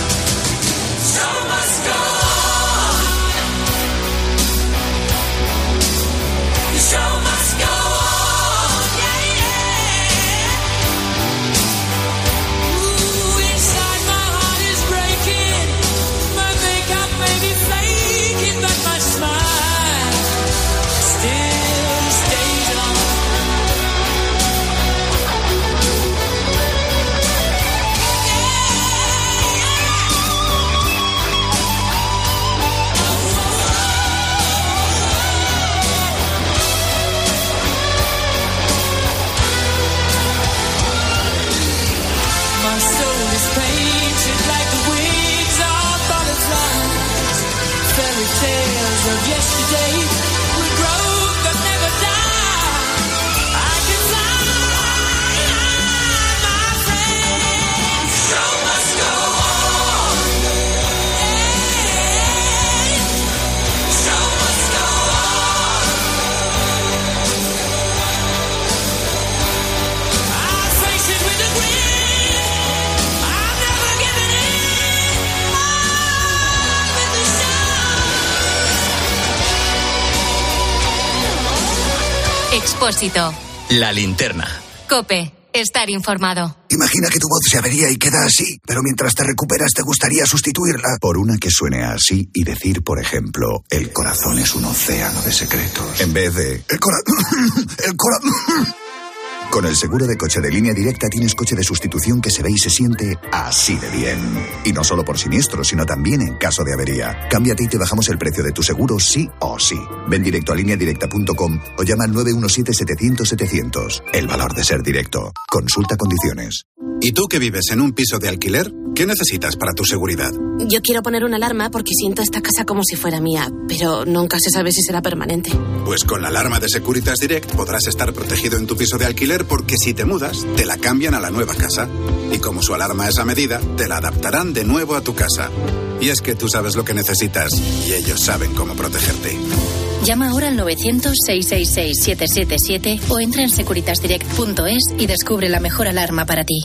Expósito. La linterna. COPE. Estar informado. Imagina que tu voz se avería y queda así, pero mientras te recuperas te gustaría sustituirla por una que suene así y decir, por ejemplo, el corazón es un océano de secretos. En vez de el corazón... el corazón... Con el seguro de coche de Línea Directa tienes coche de sustitución que se ve y se siente así de bien. Y no solo por siniestro, sino también en caso de avería. Cámbiate y te bajamos el precio de tu seguro sí o sí. Ven directo a línea directa punto com o llama al nueve uno siete setecientos setecientos. El valor de ser directo. Consulta condiciones. ¿Y tú que vives en un piso de alquiler? ¿Qué necesitas para tu seguridad? Yo quiero poner una alarma porque siento esta casa como si fuera mía, pero nunca se sabe si será permanente. Pues con la alarma de Securitas Direct podrás estar protegido en tu piso de alquiler porque si te mudas, te la cambian a la nueva casa. Y como su alarma es a medida, te la adaptarán de nuevo a tu casa. Y es que tú sabes lo que necesitas y ellos saben cómo protegerte. Llama ahora al novecientos, seiscientos sesenta y seis, setecientos setenta y siete o entra en securitas direct punto es y descubre la mejor alarma para ti.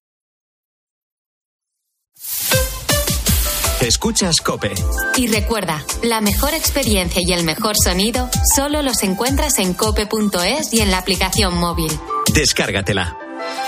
Escuchas COPE. Y recuerda, la mejor experiencia y el mejor sonido solo los encuentras en cope punto es y en la aplicación móvil. Descárgatela.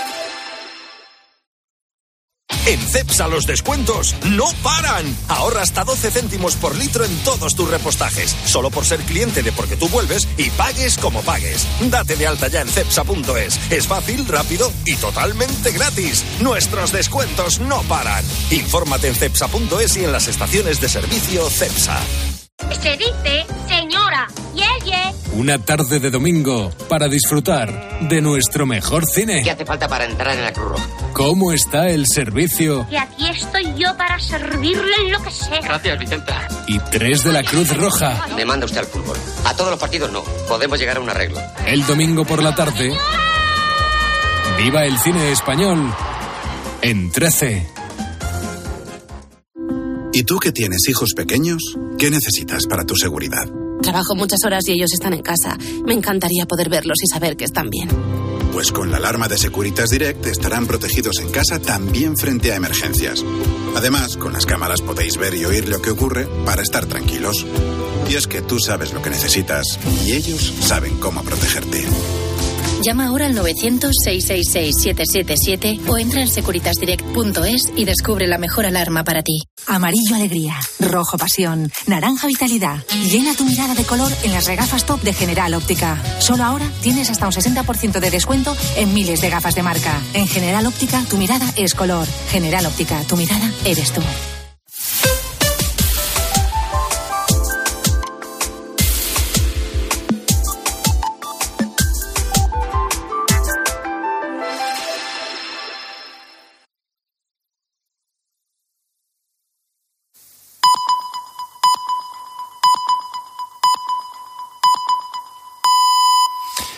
En Cepsa los descuentos no paran. Ahorra hasta doce céntimos por litro en todos tus repostajes. Solo por ser cliente de Porque Tú Vuelves y pagues como pagues. Date de alta ya en cepsa punto es. Es fácil, rápido y totalmente gratis. Nuestros descuentos no paran. Infórmate en cepsa punto es y en las estaciones de servicio Cepsa. Se dice señora. Yeye. Una tarde de domingo para disfrutar de nuestro mejor cine. ¿Qué hace falta para entrar en la Cruz Roja? ¿Cómo está el servicio? Y aquí estoy yo para servirle lo que sea. Gracias, Vicenta. Y tres de la Cruz Roja. Me manda usted al fútbol. A todos los partidos no. Podemos llegar a un arreglo. El domingo por la tarde. Viva el cine español en trece. ¿Y tú que tienes hijos pequeños? ¿Qué necesitas para tu seguridad? Trabajo muchas horas y ellos están en casa. Me encantaría poder verlos y saber que están bien. Pues con la alarma de Securitas Direct estarán protegidos en casa también frente a emergencias. Además, con las cámaras podéis ver y oír lo que ocurre para estar tranquilos. Y es que tú sabes lo que necesitas y ellos saben cómo protegerte. Llama ahora al novecientos, seiscientos sesenta y seis, setecientos setenta y siete o entra en securitas direct punto es y descubre la mejor alarma para ti. Amarillo alegría, rojo pasión, naranja vitalidad. Llena tu mirada de color en las regafas top de General Óptica. Solo ahora tienes hasta un sesenta por ciento de descuento en miles de gafas de marca. En General Óptica, tu mirada es color. General Óptica, tu mirada eres tú.